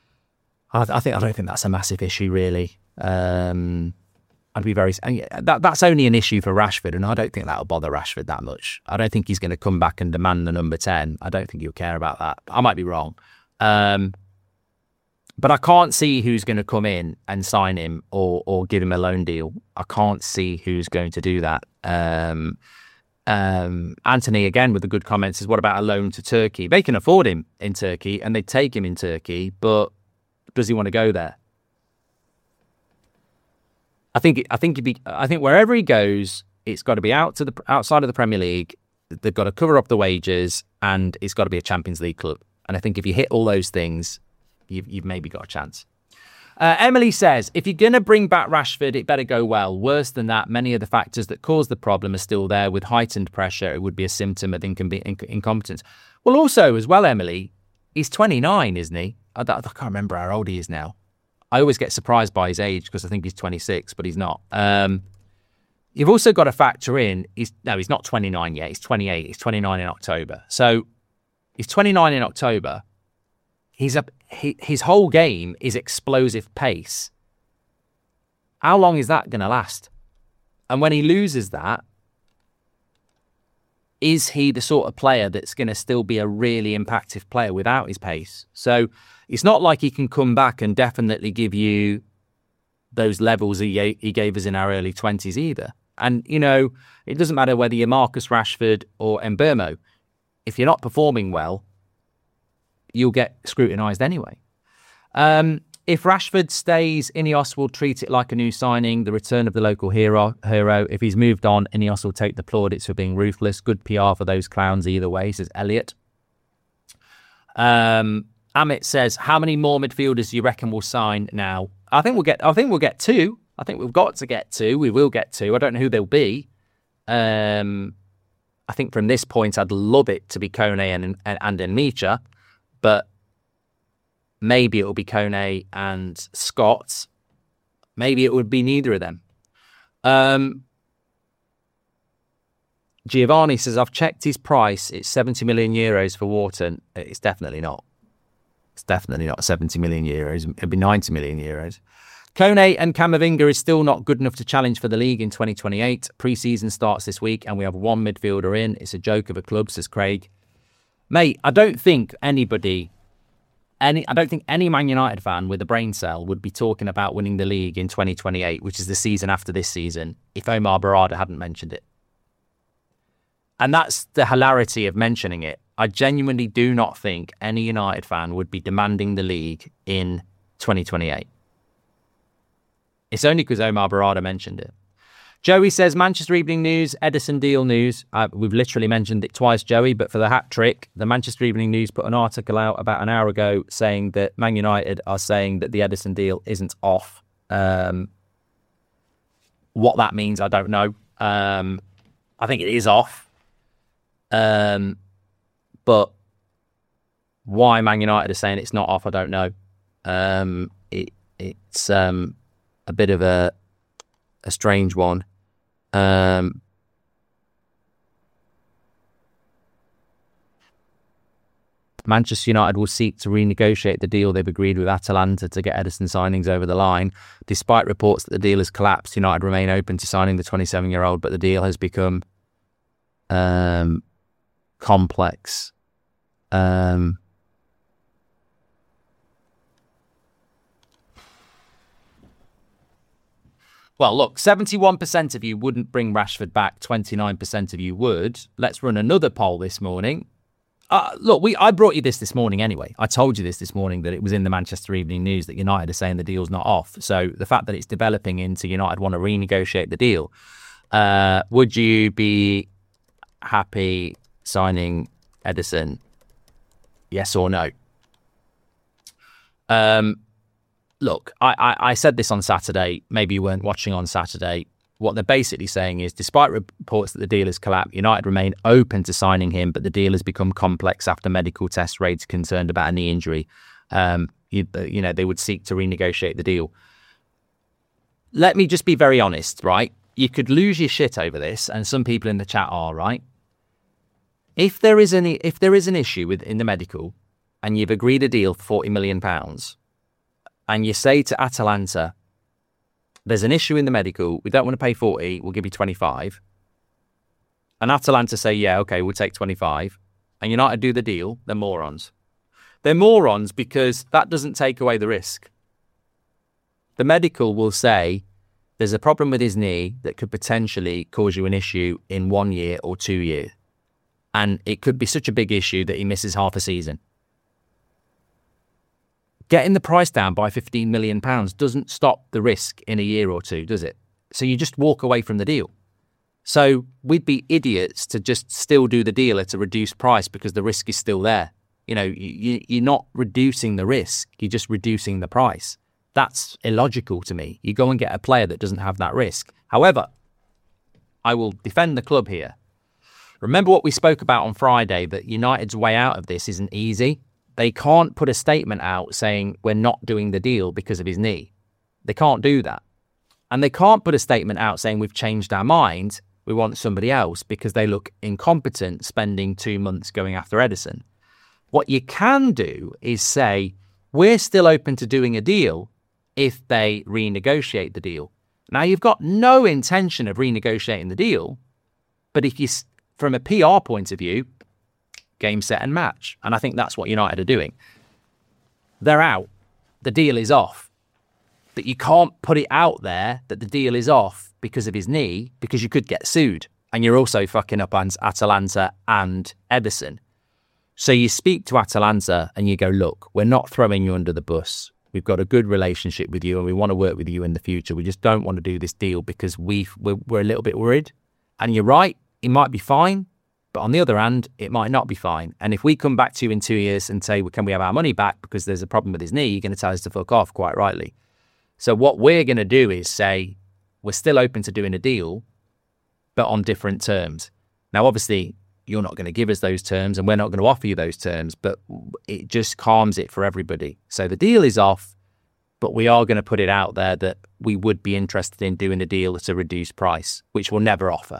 I, I think I don't think that's a massive issue, really. Um, I'd be very... That, that's only an issue for Rashford, and I don't think that'll bother Rashford that much. I don't think he's going to come back and demand the number ten. I don't think he'll care about that. I might be wrong. Um, but I can't see who's going to come in and sign him or or give him a loan deal. I can't see who's going to do that. Um, um, Anthony, again, with the good comments, says, what about a loan to Turkey? They can afford him in Turkey, and they take him in Turkey, but does he want to go there? I think I think he'd be, I think wherever he goes, it's got to be out to the outside of the Premier League. They've got to cover up the wages, and it's got to be a Champions League club. And I think if you hit all those things, you've, you've maybe got a chance. Uh, Emily says, if you're going to bring back Rashford, it better go well. Worse than that, many of the factors that caused the problem are still there. With heightened pressure, it would be a symptom of incom- inc- incompetence. Well, also as well, Emily, he's twenty-nine, isn't he? I, I can't remember how old he is now. I always get surprised by his age because I think he's twenty-six, but he's not. Um, you've also got to factor in, he's no, he's not twenty-nine yet. He's twenty-eight. He's twenty-nine in October. So he's twenty-nine in October. He's up. He, his whole game is explosive pace. How long is that going to last? And when he loses that, is he the sort of player that's going to still be a really impactful player without his pace? So it's not like he can come back and definitely give you those levels he, he gave us in our early twenties either. And, you know, it doesn't matter whether you're Marcus Rashford or Mbeumo. If you're not performing well, you'll get scrutinised anyway. Um, if Rashford stays, Ineos will treat it like a new signing, the return of the local hero. hero. If he's moved on, Ineos will take the plaudits for being ruthless. Good P R for those clowns either way, says Elliot. Um, Amit says, how many more midfielders do you reckon will sign now? I think we'll get I think we'll get two. I think we've got to get two. We will get two. I don't know who they'll be. Um, I think from this point, I'd love it to be Kone and, and, and Nmecha, but maybe it will be Kone and Scott. Maybe it would be neither of them. Um, Giovanni says, I've checked his price. It's seventy million euros for Wharton. It's definitely not. It's definitely not seventy million euros. It'd be ninety million euros. Kone and Camavinga is still not good enough to challenge for the league in twenty twenty-eight. Pre-season starts this week and we have one midfielder in. It's a joke of a club, says Craig. Mate, I don't think anybody, any, I don't think any Man United fan with a brain cell would be talking about winning the league in twenty twenty-eight, which is the season after this season, if Omar Barada hadn't mentioned it. And that's the hilarity of mentioning it. I genuinely do not think any United fan would be demanding the league in twenty twenty-eight. It's only because Omar Barada mentioned it. Joey says, Manchester Evening News, Edison deal news. Uh, we've literally mentioned it twice, Joey, but for the hat trick, the Manchester Evening News put an article out about an hour ago saying that Man United are saying that the Edison deal isn't off. Um, What that means, I don't know. Um, I think it is off. Um, but why Man United are saying it's not off, I don't know. Um, it it's um, a bit of a a strange one. Um, Manchester United will seek to renegotiate the deal they've agreed with Atalanta to get Ederson signings over the line. Despite reports that the deal has collapsed, United remain open to signing the twenty-seven-year-old, but the deal has become um, complex. Um, well, look, seventy-one percent of you wouldn't bring Rashford back, twenty-nine percent of you would. Let's run another poll this morning. Uh, look, we I brought you this this morning anyway. I told you this this morning that it was in the Manchester Evening News that United are saying the deal's not off. So the fact that it's developing into United want to renegotiate the deal, uh, would you be happy signing Ederson? Yes or no? Um, look, I, I, I said this on Saturday. Maybe you weren't watching on Saturday. What they're basically saying is, despite reports that the deal has collapsed, United remain open to signing him, but the deal has become complex after medical tests raised concerned about a knee injury. Um, you, you know, they would seek to renegotiate the deal. Let me just be very honest, right? You could lose your shit over this, and some people in the chat are, right? If there is any, if there is an issue with in the medical, and you've agreed a deal for forty million pounds, and you say to Atalanta, there's an issue in the medical, we don't want to pay forty, we'll give you twenty-five. And Atalanta say, yeah, okay, we'll take twenty-five. And United do the deal, they're morons. They're morons because that doesn't take away the risk. The medical will say, there's a problem with his knee that could potentially cause you an issue in one year or two years. And it could be such a big issue that he misses half a season. Getting the price down by fifteen million pounds doesn't stop the risk in a year or two, does it? So you just walk away from the deal. So we'd be idiots to just still do the deal at a reduced price because the risk is still there. You know, you, you're not reducing the risk, you're just reducing the price. That's illogical to me. You go and get a player that doesn't have that risk. However, I will defend the club here. Remember what we spoke about on Friday, that United's way out of this isn't easy. They can't put a statement out saying we're not doing the deal because of his knee. They can't do that. And they can't put a statement out saying we've changed our mind, we want somebody else, because they look incompetent spending two months going after Ederson. What you can do is say we're still open to doing a deal if they renegotiate the deal. Now, you've got no intention of renegotiating the deal, but if you, from a P R point of view, game, set and match. And I think that's what United are doing. They're out. The deal is off. But you can't put it out there that the deal is off because of his knee, because you could get sued. And you're also fucking up on Atalanta and Ederson. So you speak to Atalanta and you go, look, we're not throwing you under the bus. We've got a good relationship with you and we want to work with you in the future. We just don't want to do this deal because we've, we're, we're a little bit worried. And you're right, it might be fine. But on the other hand, it might not be fine. And if we come back to you in two years and say, well, can we have our money back because there's a problem with his knee, you're going to tell us to fuck off, quite rightly. So what we're going to do is say, we're still open to doing a deal, but on different terms. Now, obviously, you're not going to give us those terms and we're not going to offer you those terms, but it just calms it for everybody. So the deal is off, but we are going to put it out there that we would be interested in doing a deal at a reduced price, which we'll never offer.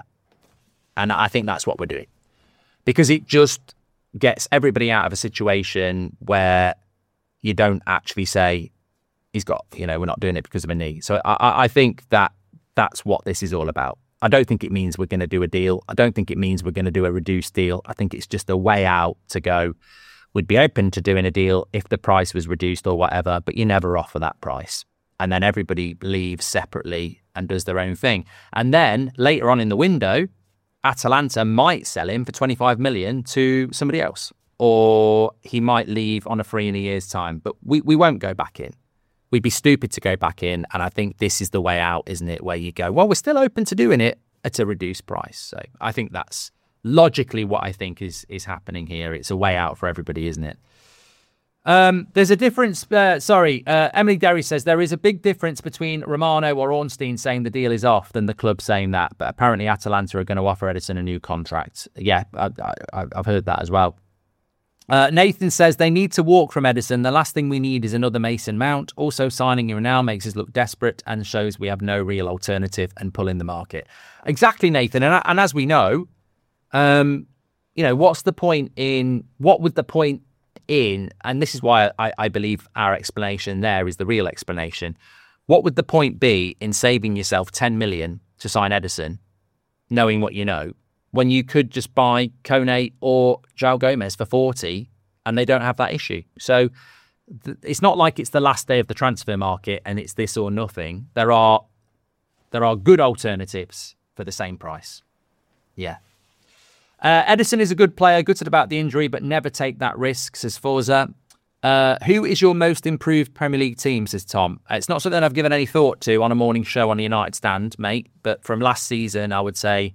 And I think that's what we're doing. Because it just gets everybody out of a situation where you don't actually say, he's got, you know, we're not doing it because of a knee. So I, I think that that's what this is all about. I don't think it means we're going to do a deal. I don't think it means we're going to do a reduced deal. I think it's just a way out to go, we'd be open to doing a deal if the price was reduced or whatever, but you never offer that price. And then everybody leaves separately and does their own thing. And then later on in the window, Atalanta might sell him for twenty-five million to somebody else, or he might leave on a free in a year's time. But we, we won't go back in. We'd be stupid to go back in. And I think this is the way out, isn't it? Where you go, well, we're still open to doing it at a reduced price. So I think that's logically what I think is is happening here. It's a way out for everybody, isn't it? Um, there's a difference. Uh, sorry, uh, Emily Derry says there is a big difference between Romano or Ornstein saying the deal is off than the club saying that. But apparently, Atalanta are going to offer Ederson a new contract. Yeah, I, I, I've heard that as well. Uh, Nathan says they need to walk from Ederson. The last thing we need is another Mason Mount. Also, signing him now makes us look desperate and shows we have no real alternative and pulling the market. Exactly, Nathan. And, and as we know, um, you know, what's the point in what would the point in? And this is why I, I believe our explanation there is the real explanation. What would the point be in saving yourself ten million to sign Ederson, knowing what you know, when you could just buy Kone or João Gomez for forty and they don't have that issue? So th- it's not like it's the last day of the transfer market and it's this or nothing. There are there are good alternatives for the same price. Yeah. Uh, Ederson is a good player, gutted about the injury, but never take that risk, says Forza. Uh, who is your most improved Premier League team, says Tom? It's not something I've given any thought to on a morning show on the United Stand, mate. But from last season, I would say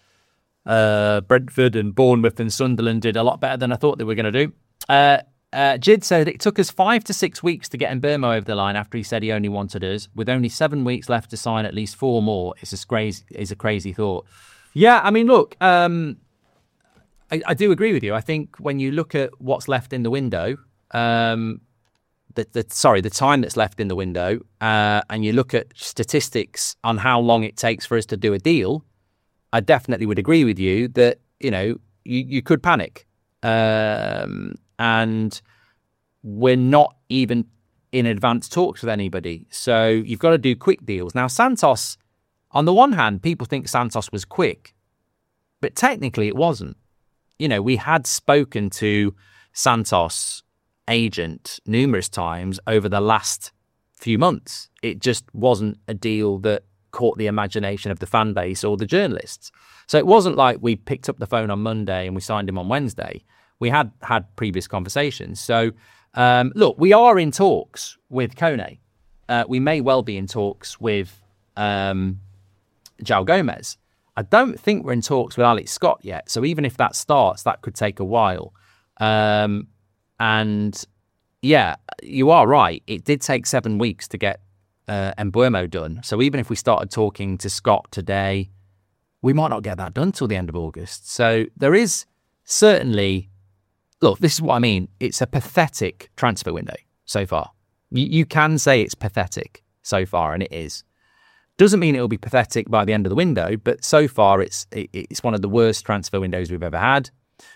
uh, Brentford and Bournemouth and Sunderland did a lot better than I thought they were going to do. Uh, uh, Jid said it took us five to six weeks to get Mbeumo over the line after he said he only wanted us. With only seven weeks left to sign at least four more, it's a crazy, it's a crazy thought. Yeah, I mean, look... Um, I, I do agree with you. I think when you look at what's left in the window, um, the, the sorry, the time that's left in the window, uh, and you look at statistics on how long it takes for us to do a deal, I definitely would agree with you that, you know, you, you could panic. Um, and we're not even in advanced talks with anybody. So you've got to do quick deals. Now, Santos, on the one hand, people think Santos was quick, but technically it wasn't. You know, we had spoken to Santos' agent numerous times over the last few months. It just wasn't a deal that caught the imagination of the fan base or the journalists. So it wasn't like we picked up the phone on Monday and we signed him on Wednesday. We had had previous conversations. So, um, look, we are in talks with Kone. Uh, we may well be in talks with um, João Gomez. I don't think we're in talks with Alex Scott yet. So even if that starts, that could take a while. Um, and yeah, you are right. It did take seven weeks to get uh, Mbeumo done. So even if we started talking to Scott today, we might not get that done till the end of August. So there is certainly, look, this is what I mean. It's a pathetic transfer window so far. You, you can say it's pathetic so far, and it is. Doesn't mean it'll be pathetic by the end of the window, but so far it's it, it's one of the worst transfer windows we've ever had.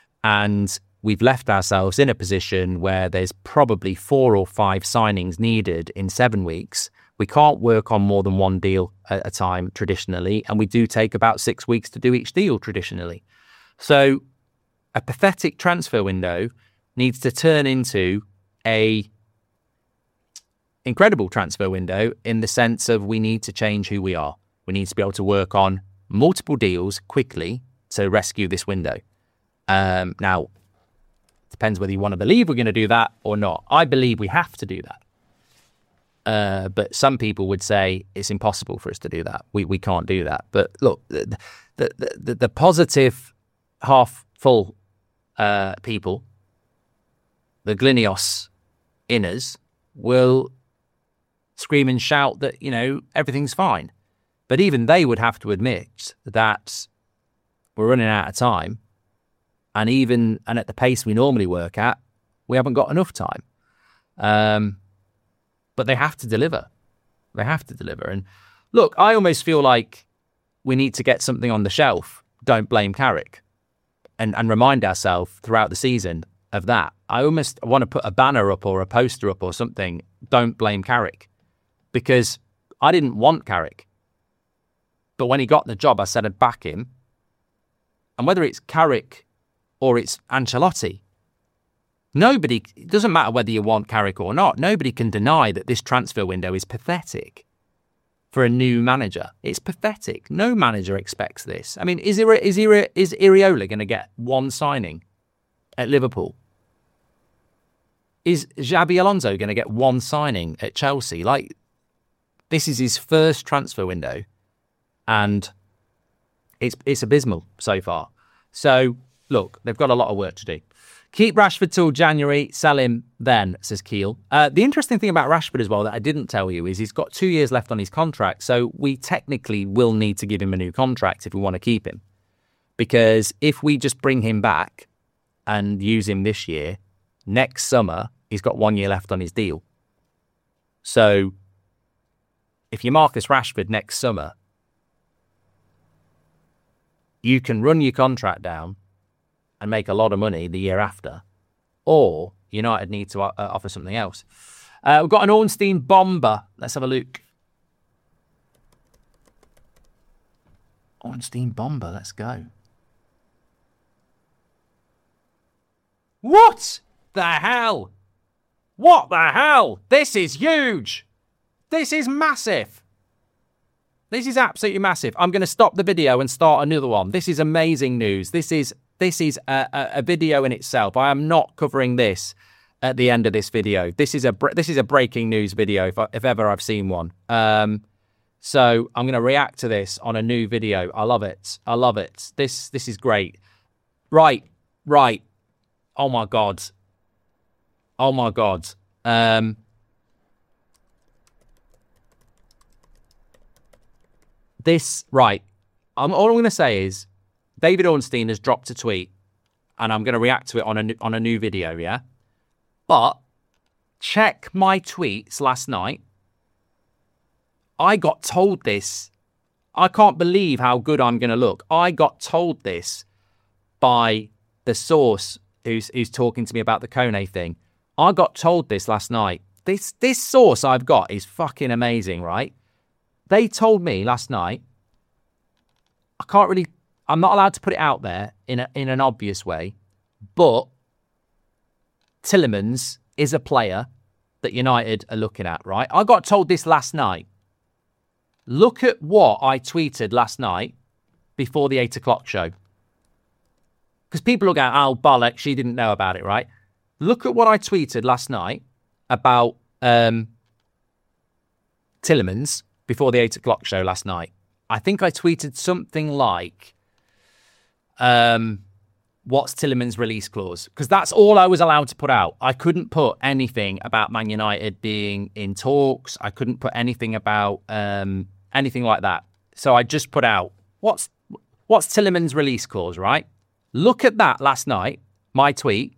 And we've left ourselves in a position where there's probably four or five signings needed in seven weeks. We can't work on more than one deal at a time traditionally, and we do take about six weeks to do each deal traditionally. So a pathetic transfer window needs to turn into a incredible transfer window in the sense of we need to change who we are. We need to be able to work on multiple deals quickly to rescue this window. Um, now, it depends whether you want to believe we're going to do that or not. I believe we have to do that. Uh, but some people would say it's impossible for us to do that. We we can't do that. But look, the the, the, the positive half full uh, people, the Glinios inners, will scream and shout that, you know, everything's fine. But even they would have to admit that we're running out of time. And even, and at the pace we normally work at, we haven't got enough time. Um, but they have to deliver. They have to deliver. And look, I almost feel like we need to get something on the shelf. Don't blame Carrick. And, and remind ourselves throughout the season of that. I almost want to put a banner up or a poster up or something. Don't blame Carrick. Because I didn't want Carrick. But when he got the job, I said I'd back him. And whether it's Carrick or it's Ancelotti, nobody, it doesn't matter whether you want Carrick or not, nobody can deny that this transfer window is pathetic for a new manager. It's pathetic. No manager expects this. I mean, is, Iri, is, Iri, is Iriola going to get one signing at Liverpool? Is Xabi Alonso going to get one signing at Chelsea? Like, this is his first transfer window, and it's it's abysmal so far. So, look, they've got a lot of work to do. Keep Rashford till January, sell him then, says Keel. Uh, the interesting thing about Rashford as well that I didn't tell you is he's got two years left on his contract. So we technically will need to give him a new contract if we want to keep him. Because if we just bring him back and use him this year, next summer, he's got one year left on his deal. So if you Marcus Rashford next summer, you can run your contract down and make a lot of money the year after, or United need to uh, offer something else. Uh, we've got an Ornstein bomber. Let's have a look. Ornstein bomber, let's go. What the hell? What the hell? This is huge. This is massive. This is absolutely massive. I'm going to stop the video and start another one. This is amazing news. This is this is a, a, a video in itself. I am not covering this at the end of this video. This is a this is a breaking news video if, I, if ever I've seen one. Um, so I'm going to react to this on a new video. I love it. I love it. This this is great. Right, right. Oh my god. Oh my god. Um, this right. I'm all I'm going to say is, David Ornstein has dropped a tweet, and I'm going to react to it on a on a new video. Yeah, but check my tweets last night. I got told this. I can't believe how good I'm going to look. I got told this by the source who's who's talking to me about the Kone thing. I got told this last night. This this source I've got is fucking amazing, right? They told me last night. I can't really. I'm not allowed to put it out there in a, in an obvious way, but Tielemans is a player that United are looking at, right? I got told this last night. Look at what I tweeted last night before the eight o'clock show. Because people look at, oh, bollocks, she didn't know about it, right? Look at what I tweeted last night about um, Tielemans before the eight o'clock show last night. I think I tweeted something like, um, what's Tielemans' release clause? Because that's all I was allowed to put out. I couldn't put anything about Man United being in talks. I couldn't put anything about um, anything like that. So I just put out, what's what's Tielemans' release clause, right? Look at that last night, my tweet.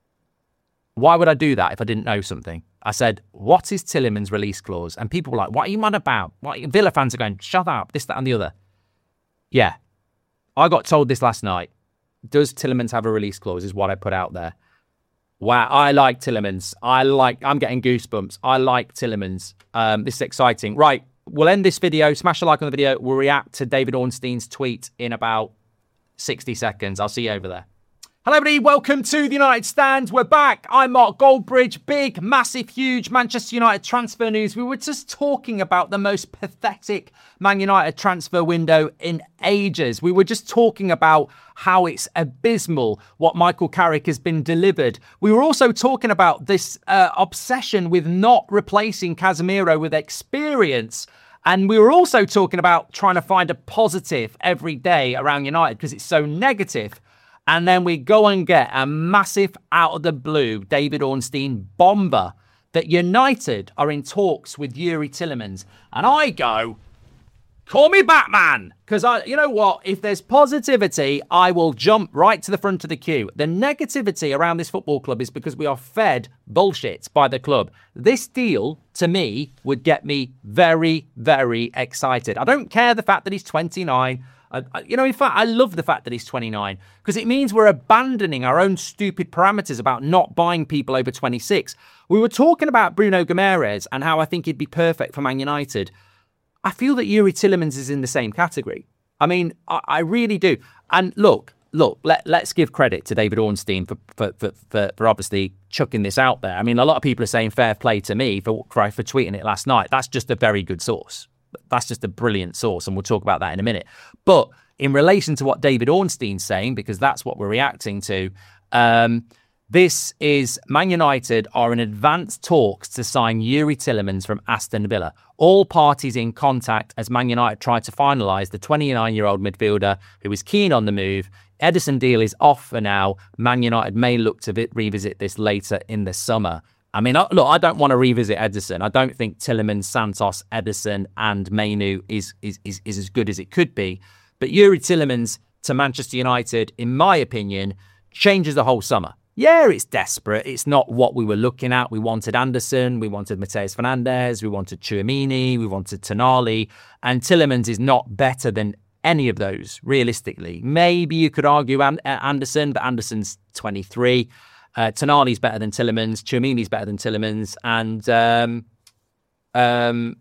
Why would I do that if I didn't know something? I said, what is Tielemans' release clause? And people were like, what are you mad about? What? Villa fans are going, shut up, this, that, and the other. Yeah. I got told this last night. Does Tielemans have a release clause is what I put out there. Wow, I like Tielemans. I like, I'm getting goosebumps. I like Tielemans. Um, this is exciting. Right, we'll end this video. Smash a like on the video. We'll react to David Ornstein's tweet in about sixty seconds. I'll see you over there. Hello, everybody. Welcome to the United Stand. We're back. I'm Mark Goldbridge. Big, massive, huge Manchester United transfer news. We were just talking about the most pathetic Man United transfer window in ages. We were just talking about how it's abysmal what Michael Carrick has been delivered. We were also talking about this uh, obsession with not replacing Casemiro with experience. And we were also talking about trying to find a positive every day around United because it's so negative. And then we go and get a massive out of the blue David Ornstein bomber that United are in talks with Youri Tielemans. And I go, call me Batman. Because I, you know what? If there's positivity, I will jump right to the front of the queue. The negativity around this football club is because we are fed bullshit by the club. This deal, to me, would get me very, very excited. I don't care the fact that he's twenty-nine. I, you know, in fact, I love the fact that he's twenty-nine because it means we're abandoning our own stupid parameters about not buying people over twenty-six. We were talking about Bruno Guimaraes and how I think he'd be perfect for Man United. I feel that Youri Tielemans is in the same category. I mean, I, I really do. And look, look, let, let's give credit to David Ornstein for for, for, for for obviously chucking this out there. I mean, a lot of people are saying fair play to me for, for, for tweeting it last night. That's just a very good source. That's just a brilliant source, and we'll talk about that in a minute. But in relation to what David Ornstein's saying, because that's what we're reacting to, um, This is Man United are in advanced talks to sign Youri Tielemans from Aston Villa. All parties in contact as Man United try to finalise the twenty-nine-year-old midfielder who is keen on the move. Ederson deal is off for now. Man United may look to vi- revisit this later in the summer. I mean, look, I don't want to revisit Ederson. I don't think Tielemans, Santos, Ederson and Mainu is, is, is, is as good as it could be. But Youri Tielemans to Manchester United, in my opinion, changes the whole summer. Yeah, it's desperate. It's not what we were looking at. We wanted Anderson, we wanted Mateus Fernandes, we wanted Tchouameni, we wanted Tonali, and Tielemans is not better than any of those, realistically. Maybe you could argue Anderson, but Anderson's twenty-three. Uh, Tonali's better than Tielemans, Tchouameni's better than Tielemans, and um, um,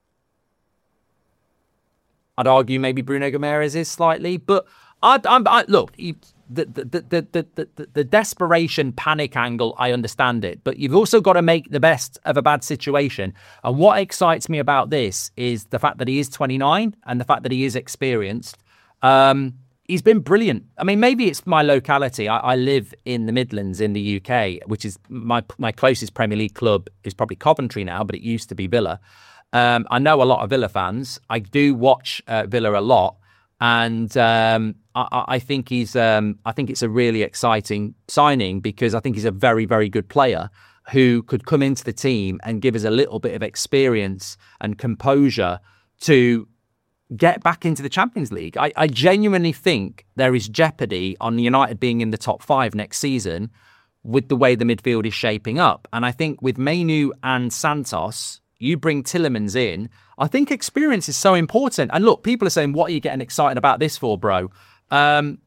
I'd argue maybe Bruno Gomes is slightly, but I'd, I'm, I, look, you, the, the, the, the, the, the, the desperation panic angle, I understand it, but you've also got to make the best of a bad situation. And what excites me about this is the fact that he is twenty-nine and the fact that he is experienced. Um, he's been brilliant. I mean, maybe it's my locality. I, I live in the Midlands in the U K, which is my my closest Premier League club is probably Coventry now, but it used to be Villa. Um, I know a lot of Villa fans. I do watch uh, Villa a lot. And um, I, I think he's. Um, I think it's a really exciting signing because I think he's a very, very good player who could come into the team and give us a little bit of experience and composure to get back into the Champions League. I, I genuinely think there is jeopardy on United being in the top five next season with the way the midfield is shaping up. And I think with Mainu and Santos, you bring Tielemans in. I think experience is so important. And look, people are saying, what are you getting excited about this for, bro? Um,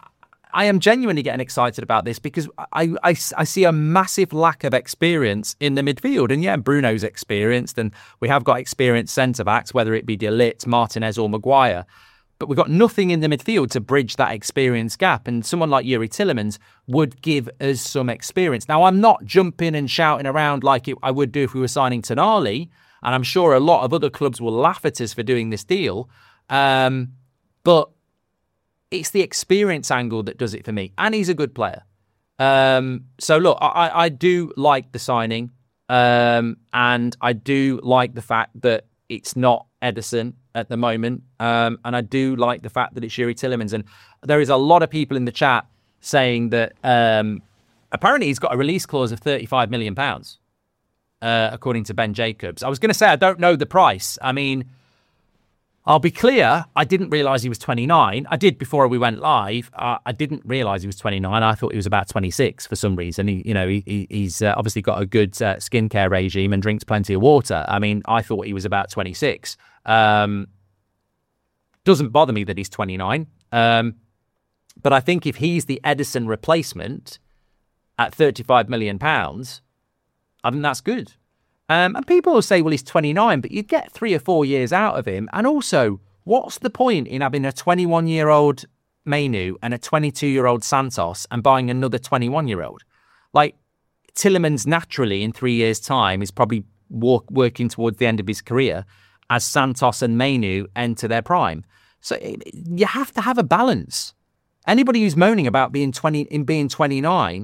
I am genuinely getting excited about this because I, I, I see a massive lack of experience in the midfield. And yeah, Bruno's experienced and we have got experienced centre-backs, whether it be De Ligt, Martinez or Maguire. But we've got nothing in the midfield to bridge that experience gap. And someone like Youri Tielemans would give us some experience. Now, I'm not jumping and shouting around like it, I would do if we were signing Tonali. And I'm sure a lot of other clubs will laugh at us for doing this deal. Um, but it's the experience angle that does it for me. And he's a good player. Um, so, look, I, I do like the signing. Um, and I do like the fact that it's not Ederson at the moment. Um, and I do like the fact that it's Youri Tielemans. And there is a lot of people in the chat saying that um, apparently he's got a release clause of thirty-five million pounds. Uh, according to Ben Jacobs. I was going to say, I don't know the price. I mean, I'll be clear. I didn't realise he was twenty-nine. I did before we went live. Uh, I didn't realise he was twenty-nine. I thought he was about twenty-six for some reason. He, you know, he, he's uh, obviously got a good uh, skincare regime and drinks plenty of water. I mean, I thought he was about twenty-six. Um, doesn't bother me that he's twenty-nine. Um, but I think if he's the Ederson replacement at thirty-five million pounds, I think that's good. Um, and people will say, well, he's twenty-nine, but you get three or four years out of him. And also, what's the point in having a twenty-one-year-old Mainu and a twenty-two-year-old Santos and buying another twenty-one-year-old? Like, Tielemans naturally in three years' time is probably walk, working towards the end of his career as Santos and Mainu enter their prime. So you have to have a balance. Anybody who's moaning about being twenty in being twenty-nine,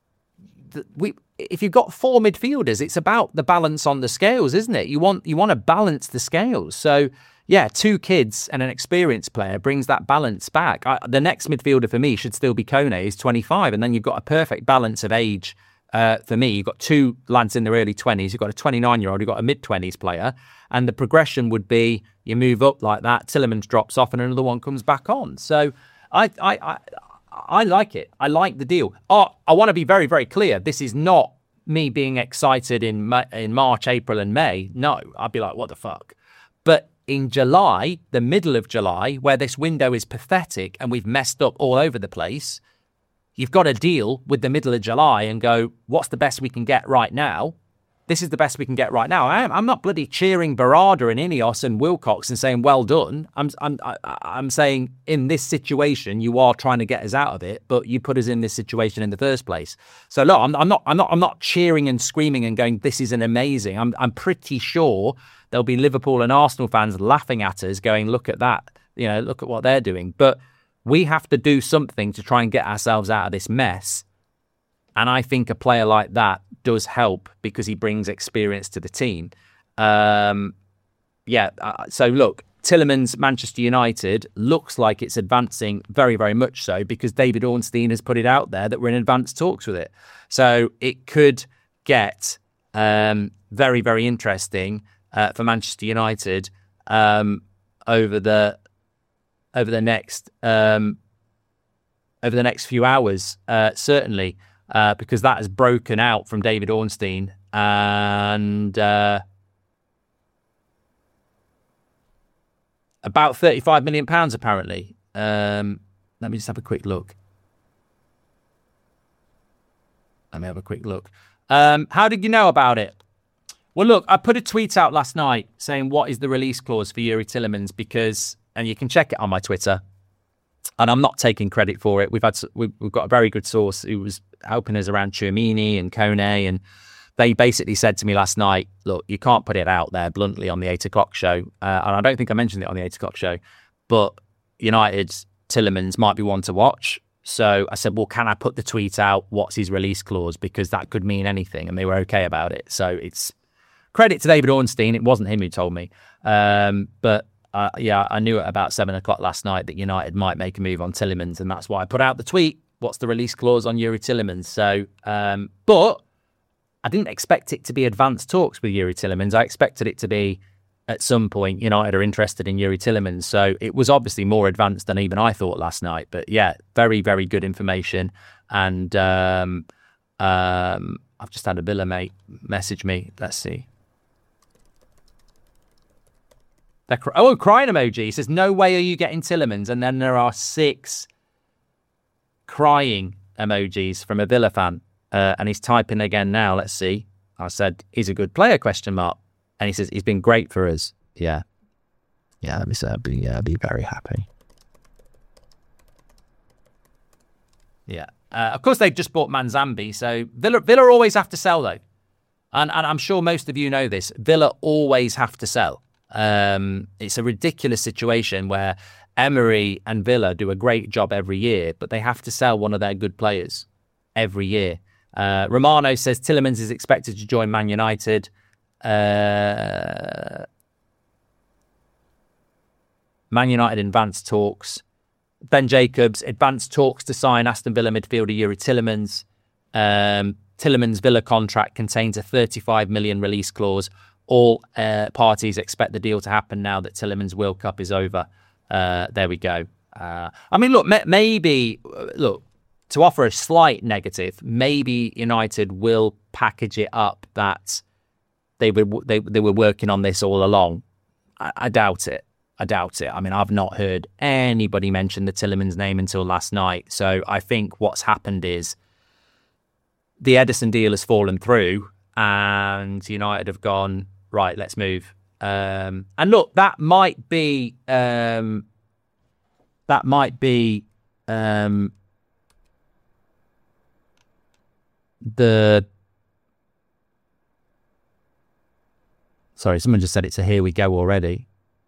we if you've got four midfielders, it's about the balance on the scales, isn't it? You want you want to balance the scales. So yeah, two kids and an experienced player brings that balance back. I, the next midfielder for me should still be Kone. He's twenty-five, and then you've got a perfect balance of age. Uh, for me, you've got two lads in their early twenties. You've got a twenty-nine-year-old. You've got a mid-twenties player, and the progression would be you move up like that. Tielemans drops off, and another one comes back on. So I I. I I like it. I like the deal. Oh, I want to be very, very clear. This is not me being excited in Ma- in March, April and May. No, I'd be like, what the fuck? But in July, the middle of July, where this window is pathetic and we've messed up all over the place, you've got to deal with the middle of July and go, what's the best we can get right now? This is the best we can get right now. I am, I'm not bloody cheering Barada and Ineos and Wilcox and saying, well done. I'm, I'm, I, I'm saying in this situation, you are trying to get us out of it, but you put us in this situation in the first place. So look, I'm, I'm not, I'm not, I'm not cheering and screaming and going, this is an amazing. I'm, I'm pretty sure there'll be Liverpool and Arsenal fans laughing at us going, look at that. You know, look at what they're doing. But we have to do something to try and get ourselves out of this mess And I think a player like that does help because he brings experience to the team. Um, yeah, uh, so look, Tielemans, Manchester United, looks like it's advancing very, very much so because David Ornstein has put it out there that we're in advanced talks with it. So it could get um, very, very interesting uh, for Manchester United um, over the over the next um, over the next few hours, uh, certainly, uh, because that has broken out from David Ornstein and. Uh, About thirty-five million pounds, apparently. Um, let me just have a quick look. Let me have a quick look. Um, how did you know about it? Well, look, I put a tweet out last night saying, what is the release clause for Youri Tielemans? Because, and you can check it on my Twitter, and I'm not taking credit for it. We've had we've, we've got a very good source who was helping us around Tchouameni and Kone, and they basically said to me last night, look, you can't put it out there bluntly on the eight o'clock show. Uh, and I don't think I mentioned it on the eight o'clock show, but United's Tielemans might be one to watch. So I said, well, can I put the tweet out? What's his release clause? Because that could mean anything. And they were okay about it. So it's credit to David Ornstein. It wasn't him who told me. Um, but uh, yeah, I knew at about seven o'clock last night that United might make a move on Tielemans. And that's why I put out the tweet. What's the release clause on Youri Tielemans? So, um, but I didn't expect it to be advanced talks with Youri Tielemans. I expected it to be at some point United are interested in Youri Tielemans. So it was obviously more advanced than even I thought last night. But yeah, very, very good information. And um, um, I've just had a Villa mate message me. Let's see. They're cry- oh, crying emoji. He says, no way are you getting Tielemans. And then there are six crying emojis from a Villa fan. Uh, and he's typing again now. Let's see. I said, he's a good player, question mark. And he says, he's been great for us. Yeah. Yeah, let me say, I'd be, yeah, I'd be very happy. Yeah. Uh, of course, they've just bought Manzambi. So Villa, Villa always have to sell, though. And, and I'm sure most of you know this. Villa always have to sell. Um, it's a ridiculous situation where Emery and Villa do a great job every year, but they have to sell one of their good players every year. Uh, Romano says Tielemans is expected to join Man United. Uh, Man United advanced talks. Ben Jacobs, advanced talks to sign Aston Villa midfielder Youri Tielemans. Um, Tielemans' Villa contract contains a thirty-five million release clause. All uh, parties expect the deal to happen now that Tielemans' World Cup is over. Uh, there we go. Uh, I mean, look, m- maybe, look, to offer a slight negative, maybe United will package it up that they were they, they were working on this all along. I, I doubt it. I doubt it. I mean, I've not heard anybody mention the Tielemans name until last night. So I think what's happened is the Ederson deal has fallen through and United have gone, right, let's move. Um, and look, that might be um, that might be um, the sorry, someone just said it's a here we go already.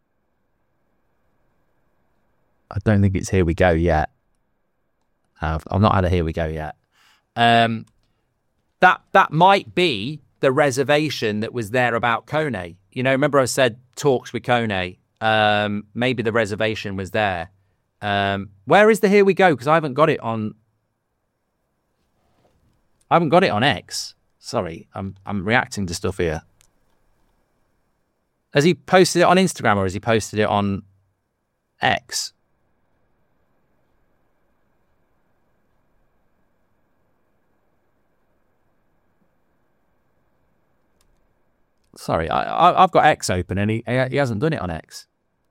I don't think it's here we go yet. I've, I've not had a here we go yet. Um, that that might be the reservation that was there about Kone. You know, remember I said talks with Kone. Um, maybe the reservation was there. Um, where is the here we go? Because I haven't got it on. I haven't got it on X. Sorry, I'm I'm reacting to stuff here. Has he posted it on Instagram or has he posted it on X? Sorry, I, I, I've got X open and he, he hasn't done it on X.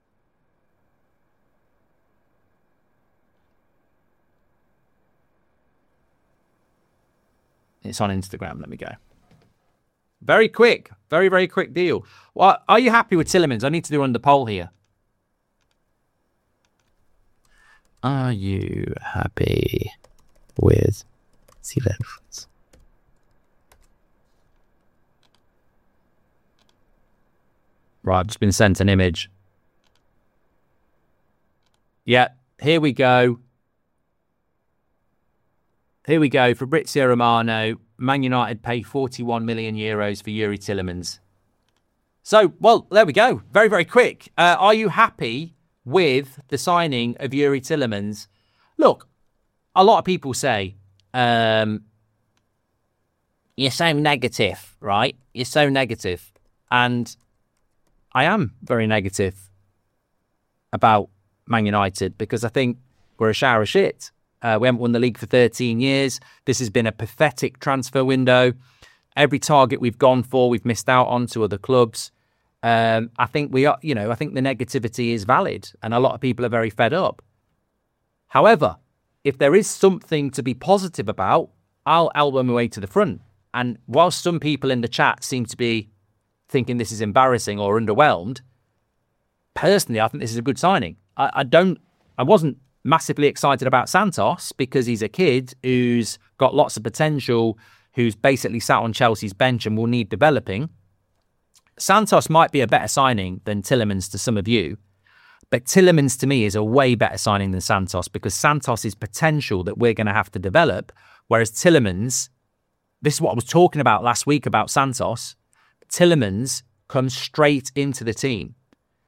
It's on Instagram. Let me go. Very quick. Very, very quick deal. Well, are you happy with Tielemans? I need to do under poll here. Are you happy with Tielemans? Right, I've just been sent an image. Yeah, here we go. Here we go. Fabrizio Romano. Man United pay forty-one million euros for Youri Tielemans. So, well, there we go. Very, very quick. Uh, are you happy with the signing of Youri Tielemans? Look, a lot of people say, um, you're so negative, right? You're so negative. And I am very negative about Man United because I think we're a shower of shit. Uh, we haven't won the league for thirteen years. This has been a pathetic transfer window. Every target we've gone for, we've missed out on to other clubs. Um, I think we are, you know, I think the negativity is valid and a lot of people are very fed up. However, if there is something to be positive about, I'll elbow my way to the front. And whilst some people in the chat seem to be thinking this is embarrassing or underwhelmed, personally, I think this is a good signing. I, I don't, I wasn't massively excited about Santos because he's a kid who's got lots of potential, who's basically sat on Chelsea's bench and will need developing. Santos might be a better signing than Tielemans to some of you, but Tielemans to me is a way better signing than Santos because Santos is potential that we're going to have to develop, whereas Tielemans, this is what I was talking about last week about Santos, Tielemans comes straight into the team.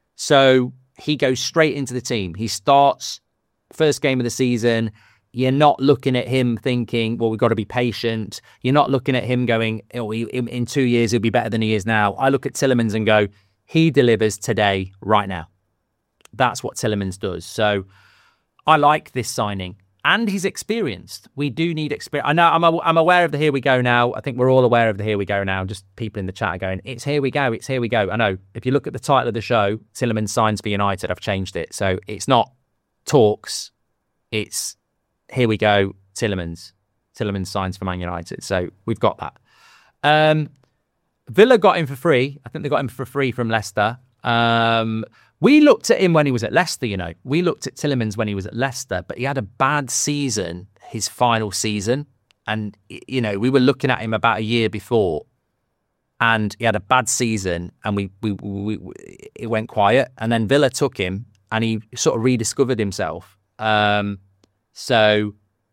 So he goes straight into the team. He starts first game of the season. You're not looking at him thinking, well, we've got to be patient. You're not looking at him going, oh, in, in two years, he'll be better than he is now. I look at Tielemans and go, he delivers today, right now. That's what Tielemans does. So I like this signing. And he's experienced. We do need experience. I know I'm, a, I'm aware of the here we go now. I think we're all aware of the here we go now. Just people in the chat are going, it's here we go, it's here we go. I know. If you look at the title of the show, Tielemans signs for United, I've changed it. So it's not talks, it's here we go, Tielemans. Tielemans signs for Man United. So we've got that. Um, Villa got him for free. I think they got him for free from Leicester. Um, we looked at him when he was at Leicester, you know. We looked at Tielemans when he was at Leicester, but he had a bad season, his final season. And, you know, we were looking at him about a year before and he had a bad season and we, we, we, we it went quiet. And then Villa took him and he sort of rediscovered himself. Um, so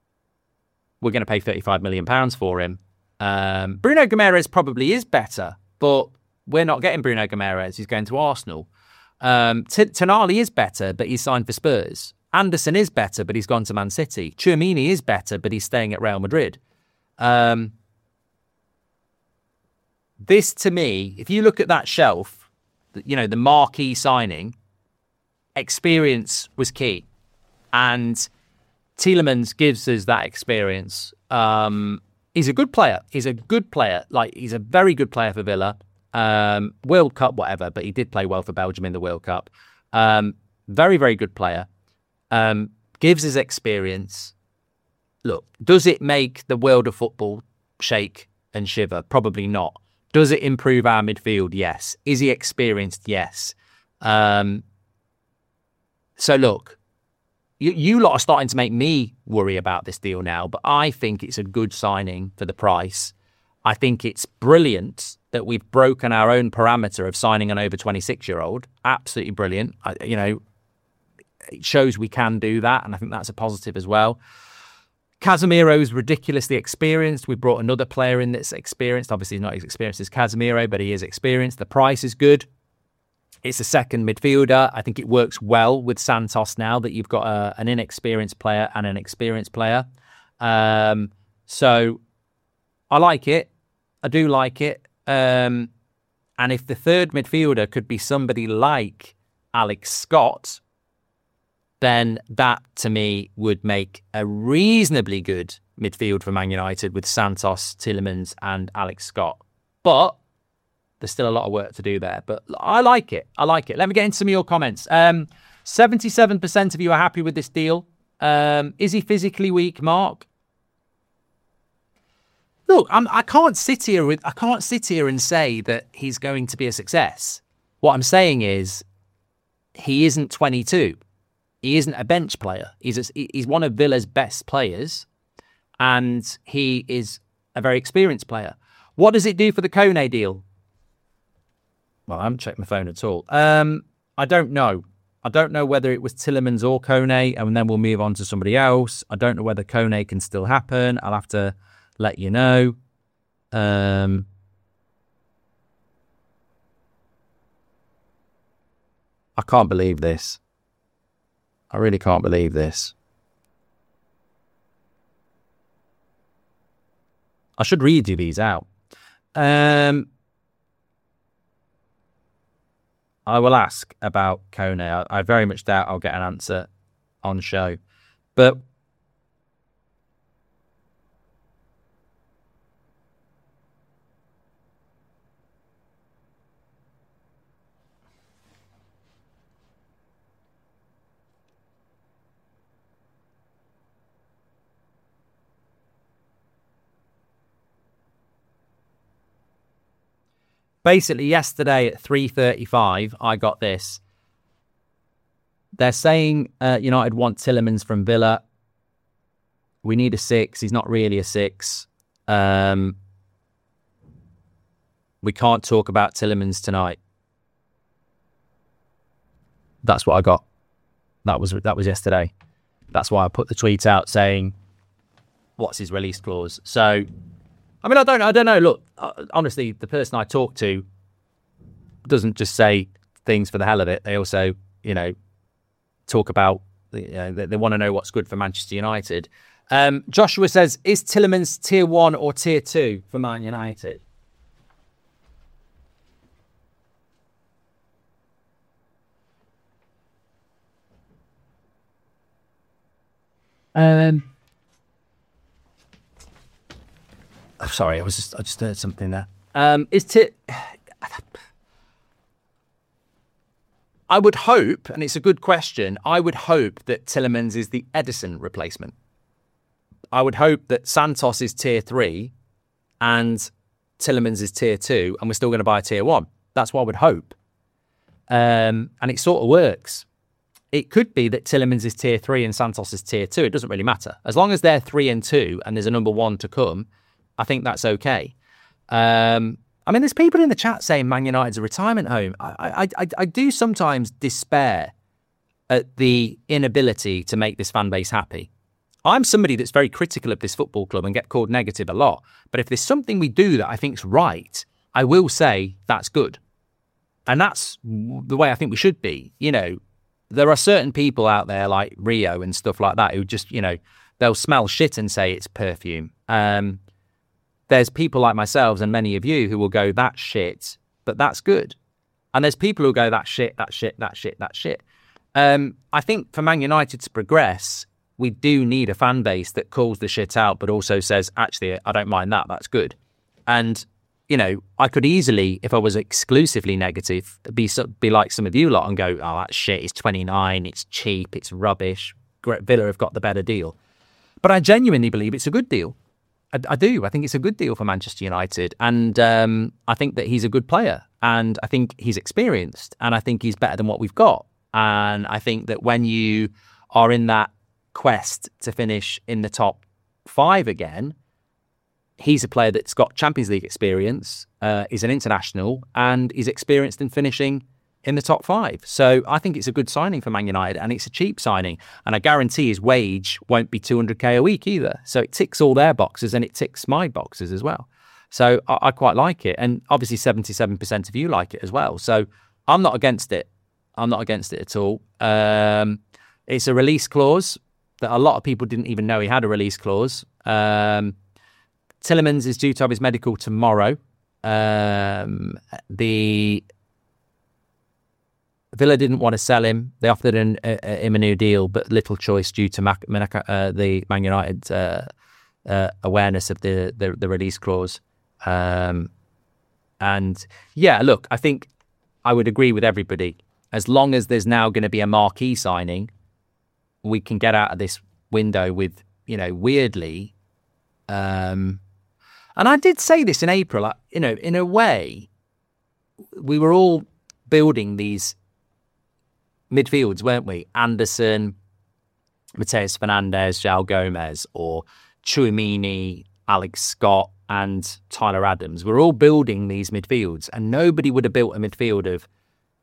we're going to pay thirty-five million pounds for him. Um, Bruno Guimaraes probably is better, but we're not getting Bruno Guimaraes. He's going to Arsenal. Um, T- Tonali is better, but he's signed for Spurs. Anderson is better, but he's gone to Man City. Tchouaméni is better, but he's staying at Real Madrid. Um, this, to me, if you look at that shelf, you know, the marquee signing, experience was key. And Tielemans gives us that experience. Um, he's a good player. He's a good player. Like, he's a very good player for Villa. Um, World Cup, whatever, but he did play well for Belgium in the World Cup. Um, very, very good player. Um, gives us experience. Look, does it make the world of football shake and shiver? Probably not. Does it improve our midfield? Yes. Is he experienced? Yes. Um, so look, you, you lot are starting to make me worry about this deal now, but I think it's a good signing for the price. I think it's brilliant that we've broken our own parameter of signing an over twenty-six-year-old. Absolutely brilliant. I, you know, it shows we can do that, and I think that's a positive as well. Casemiro's ridiculously experienced. We brought another player in that's experienced. Obviously, he's not as experienced as Casemiro, but he is experienced. The price is good. It's a second midfielder. I think it works well with Santos now that you've got a, an inexperienced player and an experienced player. Um, so I like it. I do like it. Um, and if the third midfielder could be somebody like Alex Scott, then that, to me, would make a reasonably good midfield for Man United with Santos, Tielemans and Alex Scott. But there's still a lot of work to do there. But I like it. I like it. Let me get into some of your comments. Um, seventy-seven percent of you are happy with this deal. Um, is he physically weak, Mark? Look, I'm, I can't sit here with I can't sit here and say that he's going to be a success. What I'm saying is he isn't twenty-two. He isn't a bench player. He's a, he's one of Villa's best players, and he is a very experienced player. What does it do for the Kone deal? Well, I haven't checked my phone at all. Um, I don't know. I don't know whether it was Tielemans or Kone, and then we'll move on to somebody else. I don't know whether Kone can still happen. I'll have to let you know. Um, I can't believe this. I really can't believe this. I should read you these out. Um, I will ask about Kone. I, I very much doubt I'll get an answer on show. But basically, yesterday at three thirty-five, I got this. They're saying uh, United want Tielemans from Villa. We need a six. He's not really a six. Um, we can't talk about Tielemans tonight. That's what I got. That was that was yesterday. That's why I put the tweet out saying, "What's his release clause?" So, I mean, I don't, I don't know. Look, honestly, the person I talk to doesn't just say things for the hell of it. They also, you know, talk about, you know, they, they want to know what's good for Manchester United. Um, Joshua says, is Tielemans tier one or tier two for Man United? Um, oh, sorry, I was just I just heard something there. Um, is t- I would hope, and it's a good question. I would hope that Tielemans is the Ederson replacement. I would hope that Santos is tier three, and Tielemans is tier two, and we're still going to buy a tier one. That's what I would hope. Um, and it sort of works. It could be that Tielemans is tier three and Santos is tier two. It doesn't really matter. As long as they're three and two and there's a number one to come, I think that's okay. Um, I mean, there's people in the chat saying Man United's a retirement home. I, I, I, I do sometimes despair at the inability to make this fan base happy. I'm somebody that's very critical of this football club and get called negative a lot. But if there's something we do that I think's right, I will say that's good. And that's the way I think we should be. You know, there are certain people out there like Rio and stuff like that who just, you know, they'll smell shit and say it's perfume. Um, there's people like myself and many of you who will go, that shit, but that's good. And there's people who go, that shit, that shit, that shit, that shit. Um, I think for Man United to progress, we do need a fan base that calls the shit out, but also says, actually, I don't mind that. That's good. And, you know, I could easily, if I was exclusively negative, be be like some of you lot and go, oh, that shit is twenty-nine, it's cheap, it's rubbish. Villa have got the better deal. But I genuinely believe it's a good deal. I, I do. I think it's a good deal for Manchester United. And um, I think that he's a good player. And I think he's experienced. And I think he's better than what we've got. And I think that when you are in that quest to finish in the top five again, he's a player that's got Champions League experience, uh, is an international, and is experienced in finishing in the top five. So I think it's a good signing for Man United, and it's a cheap signing. And I guarantee his wage won't be two hundred k a week either. So it ticks all their boxes, and it ticks my boxes as well. So I, I quite like it. And obviously seventy-seven percent of you like it as well. So I'm not against it. I'm not against it at all. Um, it's a release clause that a lot of people didn't even know he had a release clause. Um, Tielemans is due to have his medical tomorrow. Um, the Villa didn't want to sell him. They offered an, a, him a new deal, but little choice due to Mac, uh, the Man United uh, uh, awareness of the, the, the release clause. Um, and yeah, look, I think I would agree with everybody. As long as there's now going to be a marquee signing, we can get out of this window with, you know, weirdly. Um, and I did say this in April, you know, in a way, we were all building these midfields, weren't we? Anderson, Mateus Fernandes, João Gomez, or Tchouaméni, Alex Scott, and Tyler Adams. We're all building these midfields, and nobody would have built a midfield of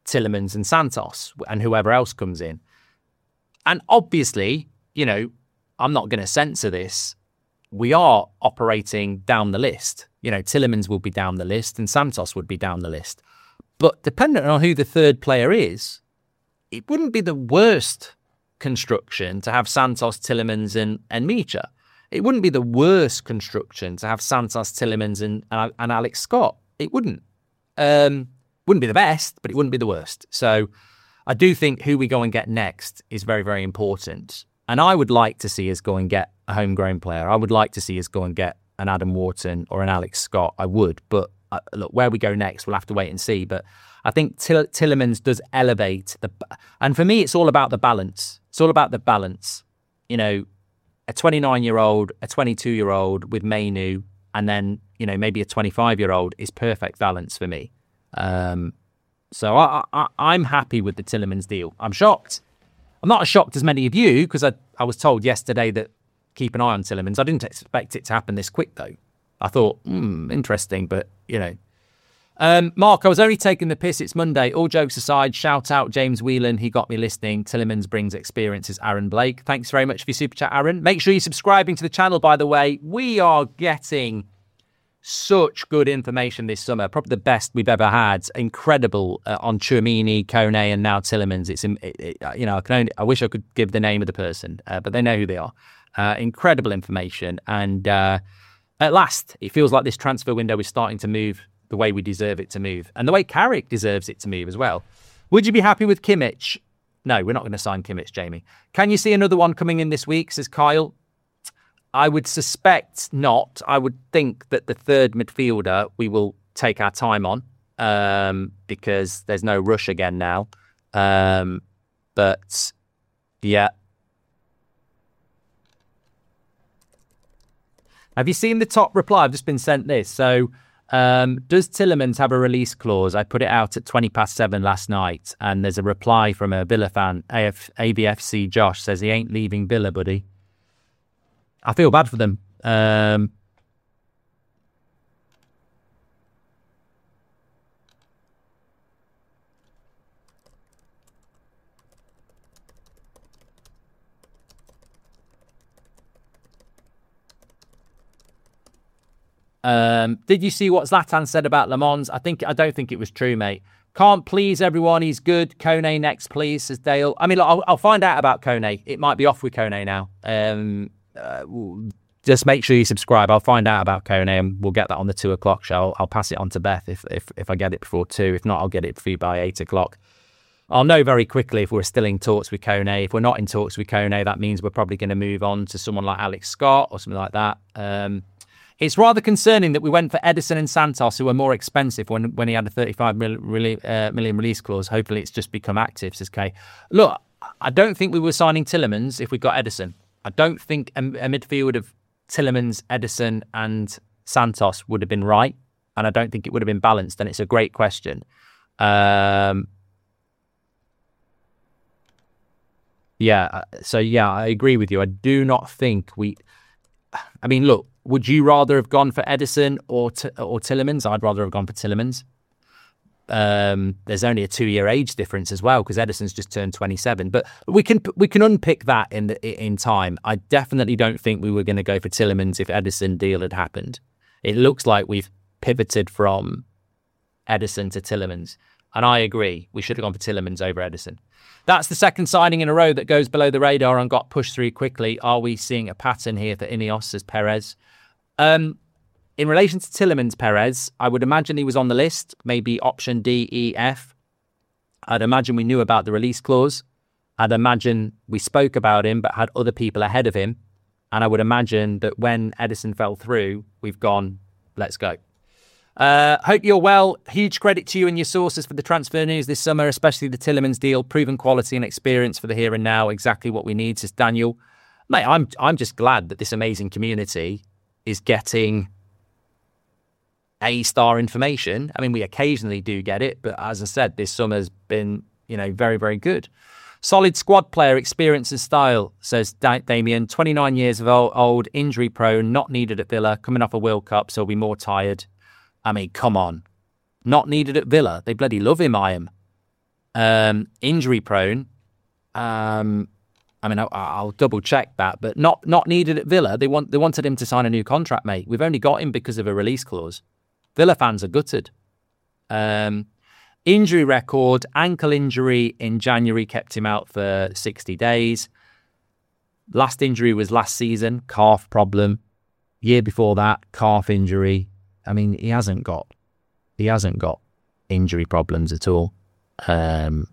Tielemans and Santos and whoever else comes in. And obviously, you know, I'm not going to censor this. We are operating down the list. You know, Tielemans will be down the list and Santos would be down the list. But depending on who the third player is, it wouldn't be the worst construction to have Santos, Tielemans and, and Micha. It wouldn't be the worst construction to have Santos, Tielemans and, and, and Alex Scott. It wouldn't. Um, wouldn't be the best, but it wouldn't be the worst. So I do think who we go and get next is very, very important. And I would like to see us go and get a homegrown player. I would like to see us go and get an Adam Wharton or an Alex Scott. I would. But uh, look, where we go next, we'll have to wait and see. But I think Till- Tielemans does elevate the... And for me, it's all about the balance. It's all about the balance. You know, a twenty-nine-year-old, a twenty-two-year-old with Mainu, and then, you know, maybe a twenty-five-year-old is perfect balance for me. Um, so I, I, I'm happy with the Tielemans deal. I'm shocked. I'm not as shocked as many of you because I, I was told yesterday that keep an eye on Tielemans. I didn't expect it to happen this quick, though. I thought, hmm, interesting, but, you know. Um, Mark, I was only taking the piss. It's Monday. All jokes aside, shout out James Whelan. He got me listening. Tielemans brings experiences. Aaron Blake. Thanks very much for your super chat, Aaron. Make sure you're subscribing to the channel, by the way. We are getting such good information this summer. Probably the best we've ever had. Incredible uh, on Tchouaméni, Kone, and now Tielemans. It's, it, it, you know, I can only, I wish I could give the name of the person, uh, but they know who they are. Uh, incredible information. And uh, at last, it feels like this transfer window is starting to move the way we deserve it to move, and the way Carrick deserves it to move as well. Would you be happy with Kimmich? No, we're not going to sign Kimmich, Jamie. Can you see another one coming in this week, says Kyle? I would suspect not. I would think that the third midfielder we will take our time on um, because there's no rush again now. Um, but, yeah. Have you seen the top reply? I've just been sent this. So, Um, does Tielemans have a release clause? I put it out at twenty past seven last night, and there's a reply from a Villa fan. A F, A V F C Josh says he ain't leaving Villa, buddy. I feel bad for them. Um, Um, did you see what Zlatan said about Le Mans? I think I don't think it was true, mate. Can't please everyone. He's good. Kone next, please, says Dale. I mean, look, I'll, I'll find out about Kone. It might be off with Kone now. Um, uh, just make sure you subscribe. I'll find out about Kone and we'll get that on the two o'clock show. I'll, I'll pass it on to Beth if, if if I get it before two. If not, I'll get it for you by eight o'clock. I'll know very quickly if we're still in talks with Kone. If we're not in talks with Kone, that means we're probably going to move on to someone like Alex Scott or something like that. Um, It's rather concerning that we went for Edison and Santos, who were more expensive when, when he had a thirty-five million, uh, million release clause. Hopefully it's just become active, says Kay. Look, I don't think we were signing Tielemans if we got Edison. I don't think a, a midfield of Tielemans, Edison and Santos would have been right. And I don't think it would have been balanced. And it's a great question. Um, yeah, so yeah, I agree with you. I do not think we... I mean, look, would you rather have gone for Edison or T- or Tielemans? I'd rather have gone for Tielemans. Um, there's only a two-year age difference as well because Edison's just turned twenty-seven. But we can we can unpick that in the, in time. I definitely don't think we were going to go for Tielemans if Edison deal had happened. It looks like we've pivoted from Edison to Tielemans, and I agree. We should have gone for Tielemans over Edison. That's the second signing in a row that goes below the radar and got pushed through quickly. Are we seeing a pattern here for Ineos, says Perez? Um, in relation to Tielemans, Perez, I would imagine he was on the list, maybe option D, E, F. I'd imagine we knew about the release clause. I'd imagine we spoke about him but had other people ahead of him. And I would imagine that when Edison fell through, we've gone, let's go. Uh, hope you're well. Huge credit to you and your sources for the transfer news this summer, especially the Tielemans deal. Proven quality and experience for the here and now. Exactly what we need, says Daniel. Mate, I'm I'm just glad that this amazing community is getting A-star information. I mean, we occasionally do get it, but as I said, this summer's been, you know, very, very good. Solid squad player, experience and style, says da- Damien. twenty-nine years of old, old, injury prone, not needed at Villa, coming off a World Cup, so he'll be more tired. I mean, come on. Not needed at Villa. They bloody love him, I am. um, injury prone. Um, I mean, I'll, I'll double check that, but not not needed at Villa. They want they wanted him to sign a new contract, mate. We've only got him because of a release clause. Villa fans are gutted. Um, injury record, ankle injury in January kept him out for sixty days. Last injury was last season, calf problem. Year before that, calf injury. I mean, he hasn't got he hasn't got injury problems at all. Um,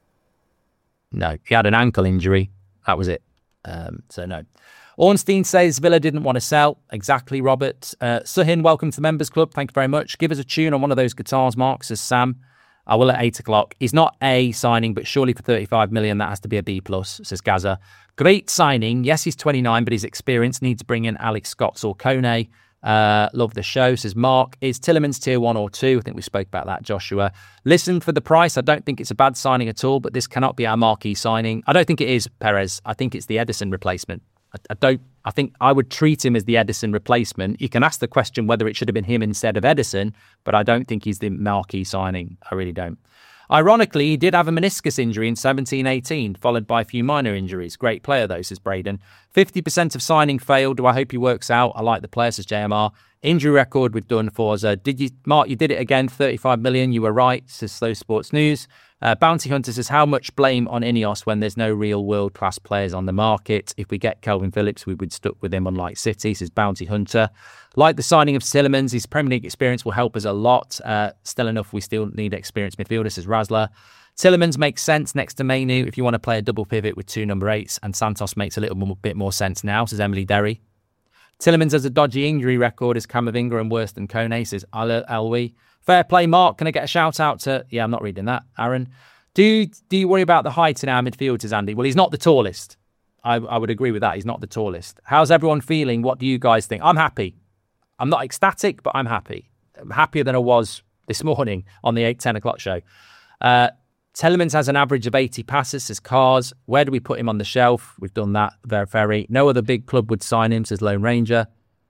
no, he had an ankle injury. That was it. Um, so no. Ornstein says Villa didn't want to sell. Exactly, Robert. Uh, Suhin, welcome to the Members Club. Thank you very much. Give us a tune on one of those guitars, Mark, says Sam. I will at eight o'clock. He's not a signing, but surely for thirty-five million, that has to be a B plus, says Gaza. Great signing. Yes, he's twenty-nine, but his experience needs to bring in Alex Scott or Kone. Uh, love the show, says Mark. Is Tielemans tier one or two? I think we spoke about that, Joshua. Listen, for the price, I don't think it's a bad signing at all, but this cannot be our marquee signing. I don't think it is, Perez. I think it's the Edison replacement. I, I don't. I think I would treat him as the Edison replacement. You can ask the question whether it should have been him instead of Edison, but I don't think he's the marquee signing. I really don't. Ironically, he did have a meniscus injury in seventeen eighteen, followed by a few minor injuries. Great player, though, says Braden. fifty percent of signing failed. Do I hope he works out? I like the player, says J M R. Injury record we've done for us. Uh, did you, Mark, you did it again, thirty-five million. You were right, says Slow Sports News. Uh, Bounty Hunter says, how much blame on Ineos when there's no real world-class players on the market? If we get Kelvin Phillips, we would stuck with him, unlike City, says Bounty Hunter. Like the signing of Tielemans, his Premier League experience will help us a lot. Uh, still enough, we still need experienced midfielders, says Rasler. Tielemans makes sense next to Mainu if you want to play a double pivot with two number eights, and Santos makes a little more, bit more sense now, says Emily Derry. Tielemans has a dodgy injury record, is Camavinga, and worse than Kone, says Al Elwi. Fair play, Mark. Can I get a shout out to... Yeah, I'm not reading that. Aaron. Do you, do you worry about the height in our midfielders, Andy? Well, he's not the tallest. I, I would agree with that. He's not the tallest. How's everyone feeling? What do you guys think? I'm happy. I'm not ecstatic, but I'm happy. I'm happier than I was this morning on the eight, ten o'clock show. Uh, Tielemans has an average of eighty passes, says Cars. Where do we put him on the shelf? We've done that very, very. No other big club would sign him, says Lone Ranger.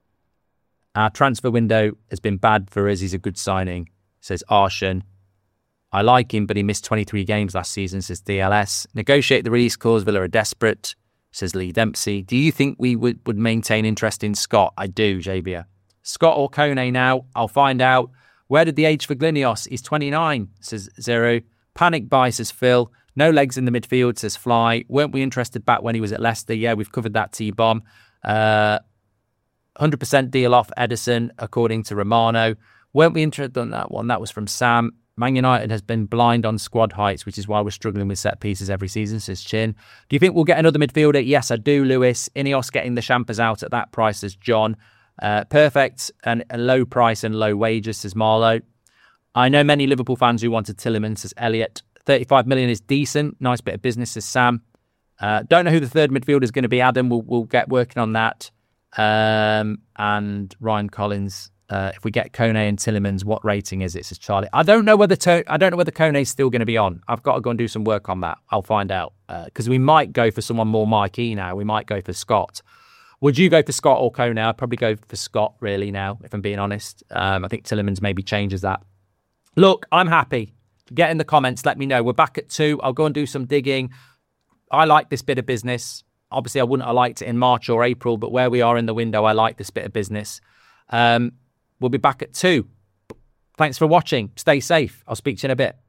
Our transfer window has been bad for us. He's a good signing, says Arshan. I like him, but he missed twenty-three games last season, says D L S. Negotiate the release clause. Villa are desperate, says Lee Dempsey. Do you think we would, would maintain interest in Scott? I do, J B R. Scott or Kone now? I'll find out. Where did the age for Glinios? He's twenty-nine, says Zero. Panic buy, says Phil. No legs in the midfield, says Fly. Weren't we interested back when he was at Leicester? Yeah, we've covered that, T-Bomb. Uh, one hundred percent deal off Edison, according to Romano. Weren't we interested on that one? That was from Sam. Man United has been blind on squad heights, which is why we're struggling with set pieces every season, says Chin. Do you think we'll get another midfielder? Yes, I do, Lewis. Ineos getting the Champers out at that price, says John. Uh, perfect and a low price and low wages, says Marlowe. I know many Liverpool fans who wanted Tielemans, says Elliot. thirty-five million is decent. Nice bit of business, says Sam. Uh, don't know who the third midfielder is going to be, Adam. We'll, we'll get working on that. Um, and Ryan Collins, uh, if we get Kone and Tielemans, what rating is it, says Charlie. I don't know whether to, I don't know whether Kone is still going to be on. I've got to go and do some work on that. I'll find out. Because uh, we might go for someone more marquee now. We might go for Scott. Would you go for Scott or Kone? I'd probably go for Scott, really, now, if I'm being honest. Um, I think Tielemans maybe changes that. Look, I'm happy. Get in the comments. Let me know. We're back at two. I'll go and do some digging. I like this bit of business. Obviously, I wouldn't have liked it in March or April, but where we are in the window, I like this bit of business. Um, we'll be back at two. Thanks for watching. Stay safe. I'll speak to you in a bit.